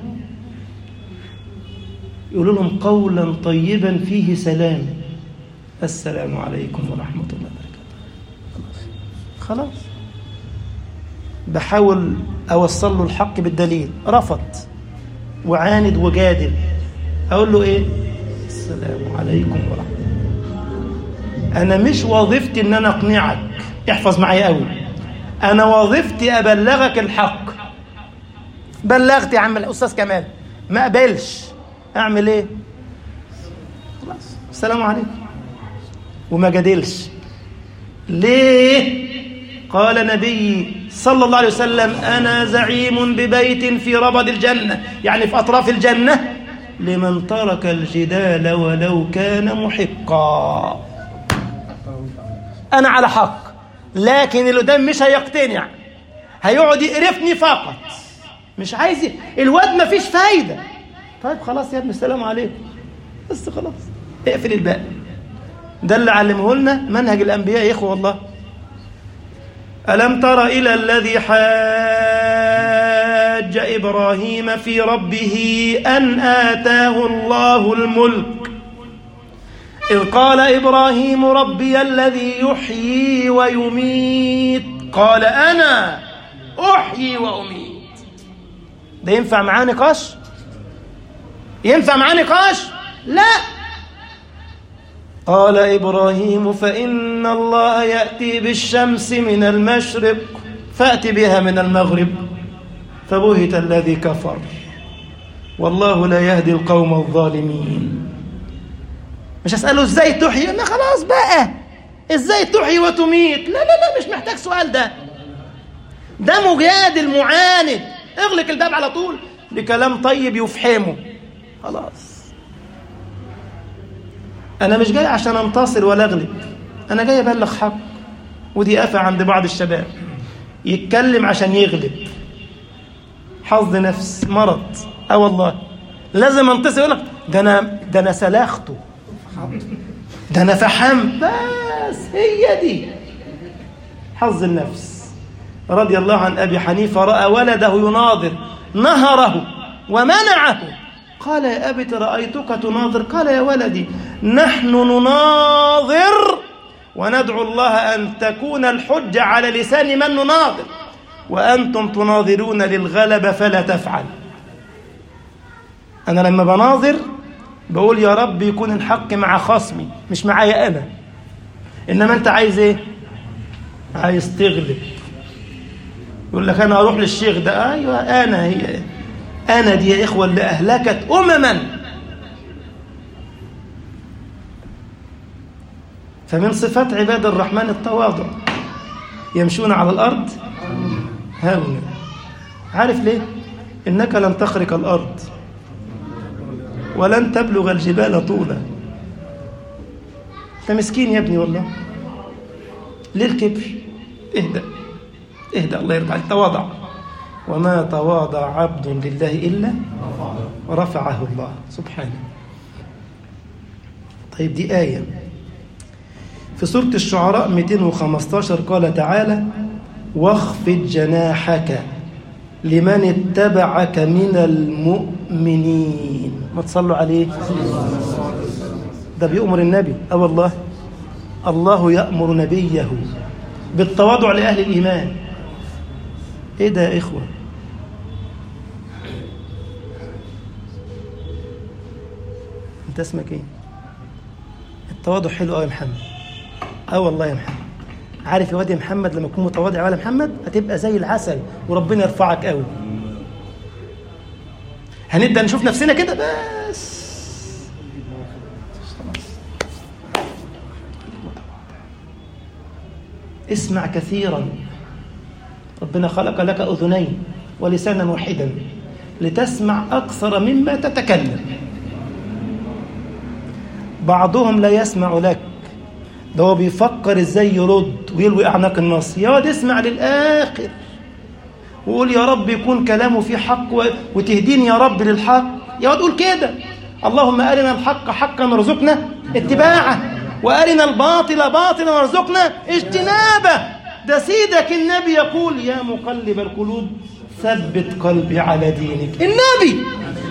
يقولوا لهم قولا طيبا فيه سلام، السلام عليكم ورحمة الله وبركاته. خلاص، بحاول أوصل له الحق بالدليل، رفض وعاند وجادل، أقول له إيه؟ السلام عليكم ورحمة الله. أنا مش وظيفتي إن أنا أقنعك، احفظ معايا قوي، أنا وظيفتي أبلغك الحق. بلغت يا عم الأستاذ كمال، ما قبلش، أعمل إيه؟ خلاص، السلام عليكم، وما جادلش. ليه؟ قال نبي صلى الله عليه وسلم: أنا زعيم ببيت في ربد الجنة، يعني في أطراف الجنة، لمن ترك الجدال ولو كان محقا. أنا على حق، لكن اللي قدام مش هيقتنع، هيقعد يقرفني فقط، مش عايز. الواد ما فيش فايدة. طيب خلاص يا ابني، السلام عليكم، بس خلاص، اقفل الباقي. ده اللي علمه لنا منهج الأنبياء يا إخوة والله. ألم تر إلى الذي حاج إبراهيم في ربه أن آتاه الله الملك إذ قال إبراهيم ربي الذي يحيي ويميت قال أنا أحيي وأميت. ده ينفع معاه نقاش؟ ينفع معاه نقاش؟ لا. قال إبراهيم فإن الله يأتي بالشمس من المشرق فأت بها من المغرب فبهت الذي كفر والله لا يهدي القوم الظالمين. مش أسأله إزاي تحيي، ما خلاص بقى، إزاي تحيي وتميت؟ لا لا لا، مش محتاج سؤال. ده ده مجادل معاند، اغلق الباب على طول بكلام طيب يفحمه. خلاص، أنا مش جاي عشان أنتصر ولا أغلب، أنا جاي أبلغ حق، ودي آفة عند بعض الشباب، يتكلم عشان يغلب، حظ نفس، مرض. اه والله لازم انتصر، يقول لك ده انا ده انا سلخته، ده انا فحم، بس هي دي حظ النفس. رضي الله عن ابي حنيفه، راى ولده يناظر نهره ومنعه، قال يا ابت رايتك تناظر، قال يا ولدي نحن نناظر وندعو الله ان تكون الحجه على لسان من نناظر، وأنتم تناظرون للغلبة فلا تفعل. أنا لما بناظر بقول يا رب يكون الحق مع خصمي مش معايا أنا، إنما أنت عايز إيه؟ عايز تغلب. يقول لك أنا أروح للشيخ ده، أيوة أنا هي أنا دي يا إخوة اللي أهلكت أمما. فمن صفات عباد الرحمن التواضع، يمشون على الأرض هاونا. عارف ليه؟ إنك لن تخرق الأرض ولن تبلغ الجبال طولا. أنت مسكين يا ابني والله. ليه الكبر؟ اهدأ اهدأ الله يرضى عليك، تواضع. وما تواضع عبد لله إلا رفعه الله سبحانه. طيب دي آية في سورة الشعراء مئتين وخمسة عشر، قال تعالى واخفض جناحك لمن اتبعك من المؤمنين. ما تصلوا عليه، ده بيأمر النبي. اه والله الله يأمر نبيه بالتواضع لأهل الإيمان. ايه ده يا إخوة؟ انت اسمك ايه؟ التواضع حلو قوي يا محمد. اه والله يا محمد، عارف يا واد يا محمد لما تكون متواضع ولا محمد هتبقى زي العسل وربنا يرفعك قوي. هنبدأ نشوف نفسنا كده بس. اسمع كثيرا، ربنا خلق لك أذنين ولسانا واحدا لتسمع أكثر مما تتكلم. بعضهم لا يسمع لك، ده هو بيفكر ازاي يرد ويلوي أعناق النص. يا واد اسمع للآخر وقول يا رب يكون كلامه فيه حق وتهديني يا رب للحق. يا واد قول كده، اللهم أرنا الحق حقا وارزقنا اتباعه، وأرنا الباطل باطلا وارزقنا اجتنابه. ده سيدك النبي يقول يا مقلب القلوب ثبت قلبي على دينك. النبي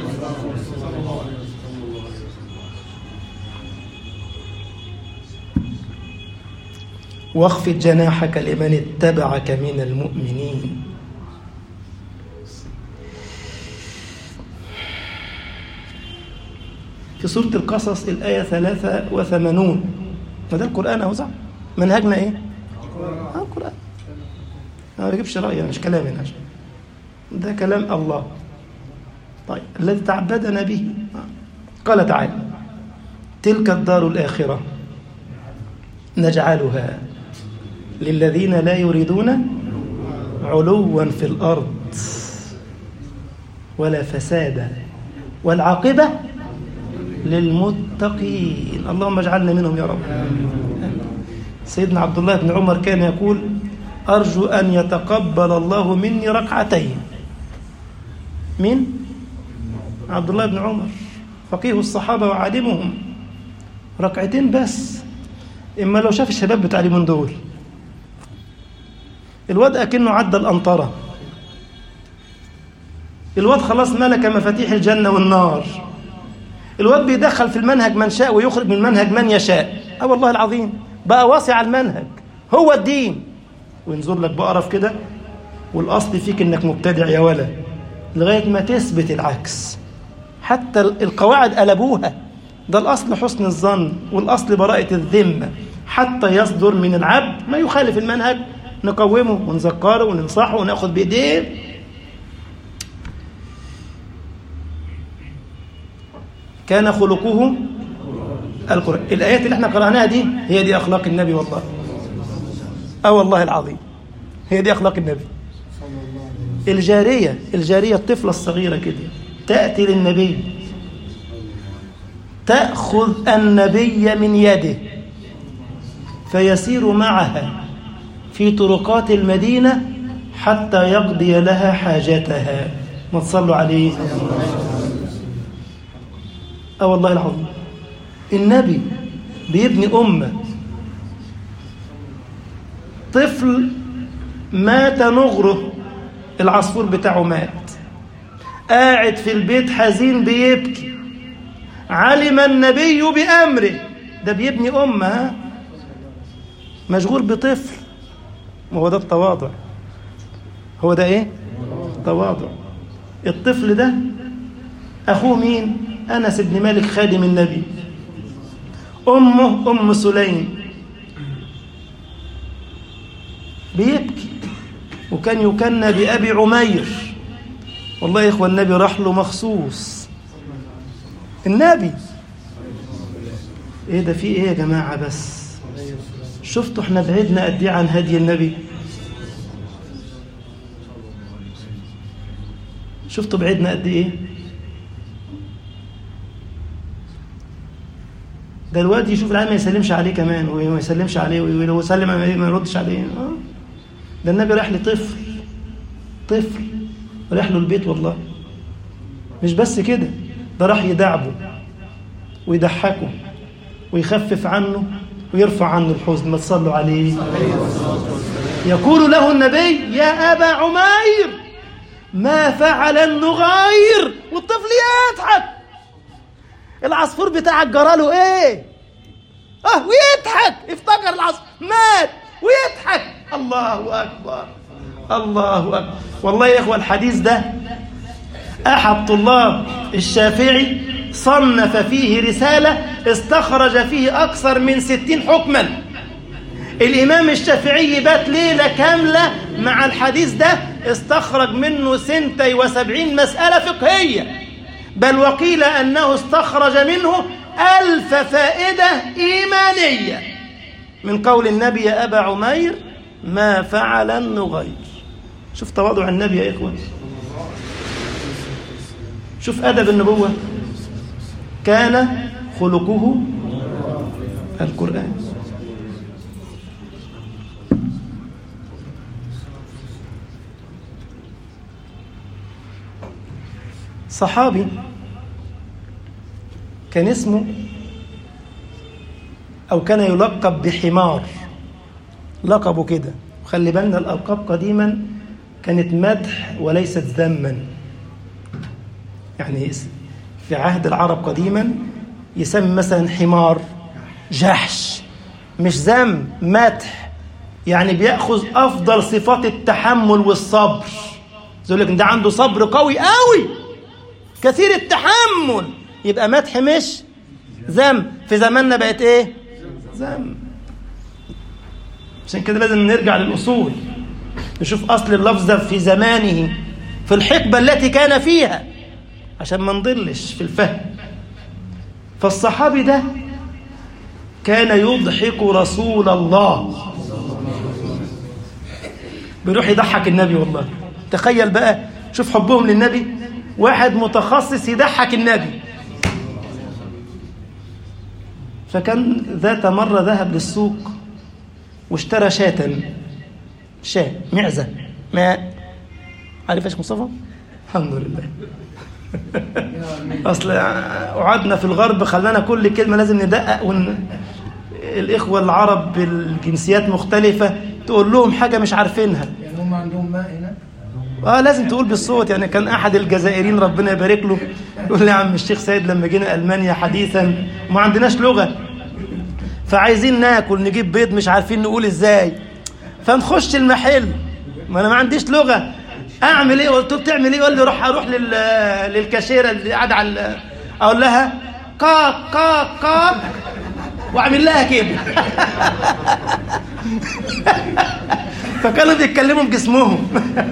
واخفض جناحك لمن اتبعك من المؤمنين. في سورة القصص الآية ثلاثة وثمانون. وده القرآن أهو، صح؟ منهجنا إيه؟ آه القرآن. أنا ما بجيبش رأيي، مش كلامي أنا، ده كلام الله. طيب الذي تعبدنا به. قال تعالى تلك الدار الآخرة نجعلها للذين لا يريدون علوا في الأرض ولا فسادا والعاقبة للمتقين. اللهم اجعلنا منهم يا رب. سيدنا عبد الله بن عمر كان يقول أرجو أن يتقبل الله مني ركعتين. من؟ عبد الله بن عمر فقيه الصحابة وعالمهم، ركعتين بس. إما لو شاف الشباب بتاع اليومين دول، الواد أكنه عدى الأنطرة، الواد خلاص ملك مفاتيح الجنة والنار، الواد بيدخل في المنهج من شاء ويخرج من المنهج من يشاء. أه والله العظيم بقى واسع المنهج، هو الدين. وينظر لك بقرف كده، والأصل فيك إنك مبتدع يا ولا، لغاية ما تثبت العكس. حتى القواعد قلبوها، ده الأصل حسن الظن والأصل براءة الذمة، حتى يصدر من العبد ما يخالف المنهج نقومه ونذكره وننصحه ونأخذ بإيديه. كان خلقه القرآن. الآيات اللي احنا قرأناها دي هي دي أخلاق النبي والله. أه والله العظيم هي دي أخلاق النبي. الجارية الجارية الطفلة الصغيرة كده تأتي للنبي، تأخذ النبي من يده فيسير معها في طرقات المدينة حتى يقضي لها حاجتها. ما تصلوا عليه. اه والله العظيم النبي بيبني أمة. طفل مات نغره، العصفور بتاعه مات، قاعد في البيت حزين بيبكي، علم النبي بأمره. ده بيبني أمة، مشغول بطفل. ما هو ده التواضع. هو ده ايه؟ تواضع. الطفل ده أخوه مين؟ أنس بن مالك خادم النبي. أمه أم سليم بيبكي، وكان يكنى بأبي عمير. والله يا إخوة النبي راح له مخصوص. النبي إيه ده؟ في إيه يا جماعة؟ بس شفتوا إحنا بعدنا قد إيه عن هدي النبي؟ شفتوا بعدنا قد إيه؟ ده الواد يشوف العالم ما يسلمش عليه كمان، وما يسلمش عليه، ولو يسلم ما يردش عليه. آه. ده النبي راح لطفل، طفل راح له البيت. والله مش بس كده، ده راح يدعبه ويضحكه ويخفف عنه ويرفع عنه الحزن. ما تصلوا عليه. يقول له النبي: يا أبا عمير ما فعل النغير. والطفل يضحك. العصفور بتاعك جراله ايه؟ اه ويضحك. افتكر العصفور مات ويضحك. الله اكبر، الله اكبر. والله يا اخوة الحديث ده احد طلاب الشافعي صنف فيه رسالة استخرج فيه اكثر من ستين حكما. الامام الشافعي بات ليلة كاملة مع الحديث ده، استخرج منه سنتي وسبعين مسألة فقهية، بل وقيل أنه استخرج منه ألف فائدة إيمانية من قول النبي: يا أبا عمير ما فعل النغير. شوف تواضع النبي يا إخوان، شوف أدب النبوة. كان خلقه القرآن. صحابي كان اسمه أو كان يلقب بحمار، لقبه كده. وخلي بالنا الألقاب قديما كانت مدح وليست ذما. يعني في عهد العرب قديما يسمي مثلا حمار جحش، مش ذم، مدح. يعني بيأخذ أفضل صفات التحمل والصبر. يقول لك ده عنده صبر قوي قوي، كثير التحمل، يبقى مدح مش ذم. في زماننا بقت ايه؟ ذم. عشان كده لازم نرجع للأصول، نشوف أصل اللفظ ده في زمانه، في الحقبة التي كان فيها، عشان ما نضلش في الفهم. فالصحابي ده كان يضحك رسول الله، بيروح يضحك النبي. والله تخيل بقى، شوف حبهم للنبي، واحد متخصص يضحك النبي. فكان ذات مرة ذهب للسوق واشترى شاة، شاة معزة ماء. عارف ايش مصطفى؟ الحمد لله. اصل قعدنا في الغرب خلانا كل كلمة لازم ندقق، ون... الإخوة العرب بالجنسيات مختلفة تقول لهم حاجة مش عارفينها. يعني هم عندهم ماء هنا؟ اه لازم تقول بالصوت. يعني كان احد الجزائريين ربنا يبارك له يقول لي: يا عم الشيخ سيد لما جينا المانيا حديثا وما عندناش لغه، فعايزين ناكل نجيب بيض مش عارفين نقول ازاي، فنخش المحل ما انا ما عنديش لغه، اعمل ايه؟ قلت له: بتعمل ايه؟ قال لي: روح اروح لل للكاشيره اللي قاعده على، اقول لها كاك كاك كاك واعمل لها كده. فكانوا بيتكلموا بجسمهم.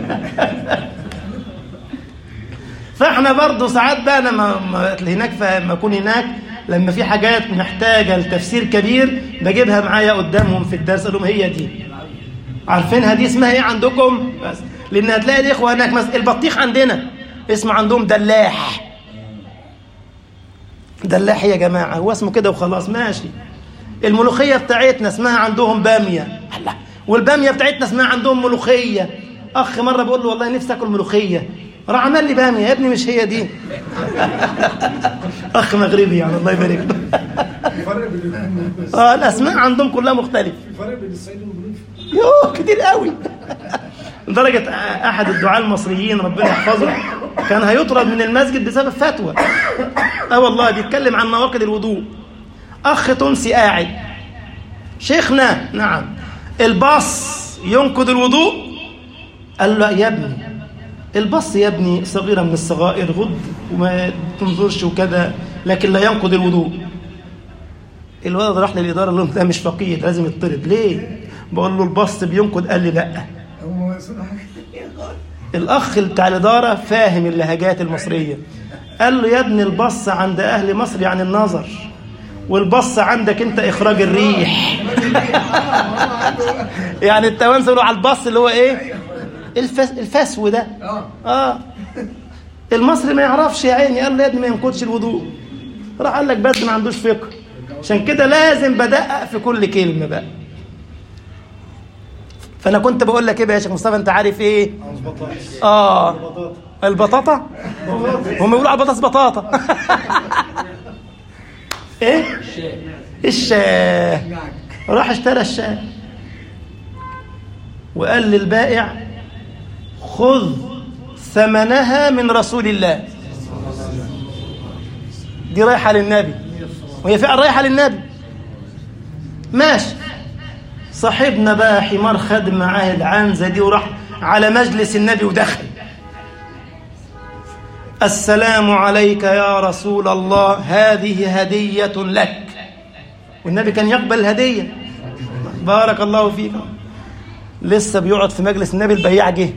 فاحنا برضو ساعات بقى انا ما ما هناك، فما اكون هناك لما في حاجات محتاجه لتفسير كبير بجيبها معايا قدامهم في الدرس، اقول لهم: هي دي عارفينها، دي اسمها ايه عندكم؟ بس لان هتلاقي الاخوه هناك مثلا البطيخ عندنا اسمه عندهم دلاح. دلاح يا جماعه، هو اسمه كده وخلاص ماشي. الملوخية بتاعتنا اسمها عندهم بامية، والبامية بتاعتنا اسمها عندهم ملوخية. أخ مرة بقول له والله نفسي أكل ملوخية، راح عمل لي بامية. يا ابني مش هي دي. أخ مغربي يعني الله يبارك له. اه الأسماء عندهم كلها مختلفة. في فرق بين الصعيد والمنوفي يوه كتير قوي. لدرجة أحد الدعاة المصريين ربنا يحفظه كان هيطرد من المسجد بسبب فتوى. اه والله بيتكلم عن نواقض الوضوء. أخ تونسي قاعد، شيخنا نعم البص ينقض الوضوء؟ قال له يا ابني البص يا ابني صغيرة من الصغائر، غض وما تنظرش وكذا، لكن لا ينقض الوضوء. الولد راح للإدارة قال لهم ده مش فقيه لازم يطرد. ليه؟ بقول له البص بينقض. قال لي لا. الأخ بتاع الإدارة فاهم اللهجات المصرية، قال له يا ابني البص عند أهل مصر يعني النظر، والبص عندك انت إخراج الريح. يعني التوانسة يقولوا على البص اللي هو ايه الفس... الفسو ده. اه المصري ما يعرفش يا عيني. قال له يا ابني ما ينقضش الوضوء. راح قال لك بس ما عندوش فقه، عشان كده لازم بدقق في كل كلمة بقى. فأنا كنت بقول لك ايه بقى يا شيخ مصطفى، انت عارف ايه؟ اه البطاطا. هم يقولوا على البطاطس بطاطا. ايه الشاه. راح اشترى الشاه وقال للبائع خذ ثمنها من رسول الله. دي رايحة للنبي، وهي فعلا رايحة للنبي. ماشي. صاحبنا بقى حمار خد معاه العنزة دي وراح على مجلس النبي ودخل. السلام عليك يا رسول الله، هذه هدية لك. والنبي كان يقبل الهدية. بارك الله فيك. لسه بيقعد في مجلس النبي، البياع جه.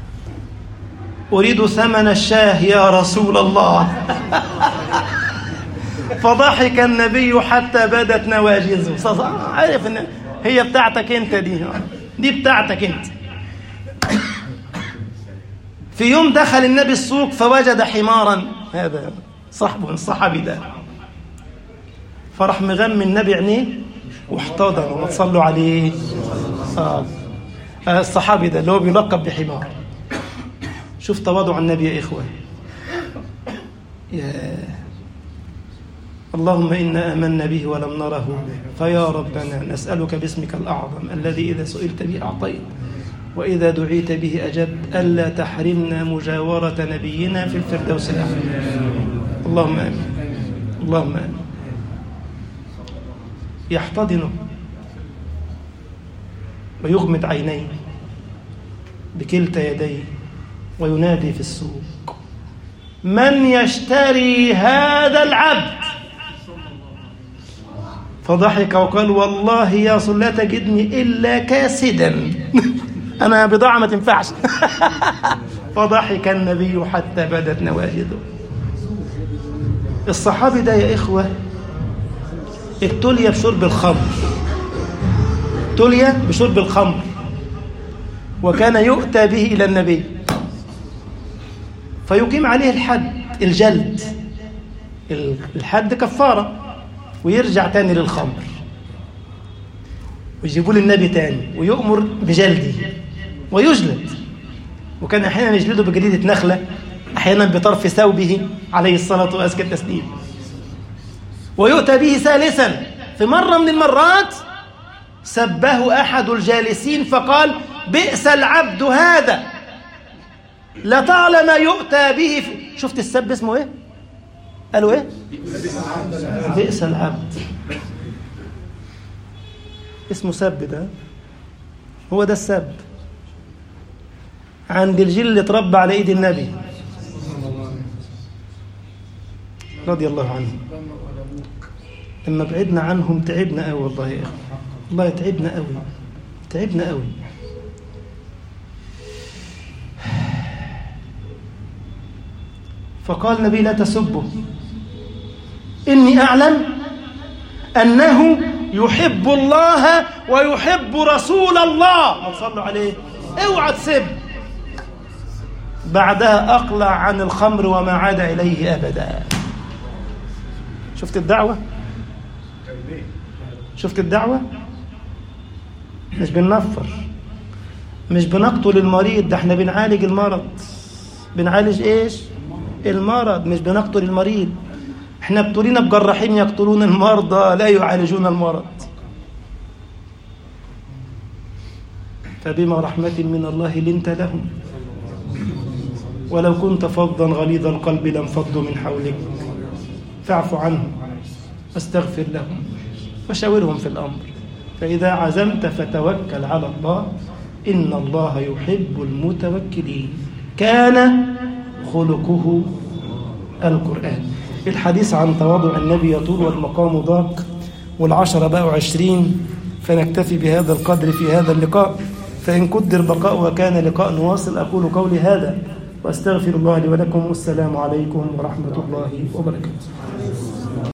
أريد ثمن الشاه يا رسول الله. فضحك النبي حتى بدت نواجذه. عارف ان هي بتاعتك انت، دي دي بتاعتك انت. في يوم دخل النبي السوق فوجد حمارا، هذا صاحبه الصحابي ده، فرح مغمي النبي عينيه واحتضن. وما تصلوا عليه. آه. آه الصحابي ده اللي هو بيلقب بحمار. شوف تواضع النبي يا إخوة. يا اللهم إنا آمنا به ولم نره، فيا ربنا نسألك باسمك الأعظم الذي إذا سئلت به أعطيت وإذا دعيت به أجبت ألا تحرمنا مجاورة نبينا في الفردوس الأعلى. اللهم آمين. اللهم آمين. يحتضنه ويغمض عينيه بكلتا يديه وينادي في السوق من يشتري هذا العبد؟ فضحك وقال والله يا رسول لا تجدني إلا كاسدا. أنا بضاعة ما تنفعش. فضحك النبي حتى بدت نواجذه. الصحابي ده يا إخوة ابتلي بشرب الخمر، ابتلي بشرب الخمر، وكان يؤتى به إلى النبي فيقيم عليه الحد، الجلد. الحد كفارة، ويرجع تاني للخمر، ويجيبوا للنبي تاني ويؤمر بجلده ويجلد. وكان أحيانا يجلده بجريدة نخلة، أحيانا بطرف ثوبه عليه الصلاة وأزكى التسليم. ويؤتى به ثالثا. في مرة من المرات سبه أحد الجالسين فقال بئس العبد هذا لطالما يؤتى به في... شفت السب اسمه ايه؟ قالوا ايه؟ بئس العبد. اسمه سب. ده هو ده السب عند الجيل اللي اتربى على ايد النبي رضي الله عنه. لما بعدنا عنهم تعبنا قوي والله يا اخي، والله تعبنا قوي، تعبنا قوي. فقال النبي لا تسبه، إني أعلم أنه يحب الله ويحب رسول الله. صلوا عليه. اوعى تسب. بعدها أقلع عن الخمر وما عاد إليه أبدا. شفت الدعوة؟ شفت الدعوة؟ مش بننفر، مش بنقتل المريض، ده احنا بنعالج المرض. بنعالج ايش؟ المرض، مش بنقتل المريض. احنا ابتلينا بجراحين يقتلون المرضى لا يعالجون المرض. فبما رحمة من الله لنت لهم، ولو كنت فظا غليظ القلب لانفضوا من حولك فاعف عنهم واستغفر لهم وشاورهم في الأمر، فإذا عزمت فتوكل على الله إن الله يحب المتوكلين. كان خلقه القرآن. الحديث عن تواضع النبي يطول والمقام ضاق، والعشرة بقوا عشرين، فنكتفي بهذا القدر في هذا اللقاء، فإن قدر بقاء وكان لقاء نواصل. أقول قولي هذا وأستغفر الله لي ولكم، والسلام عليكم ورحمة الله وبركاته.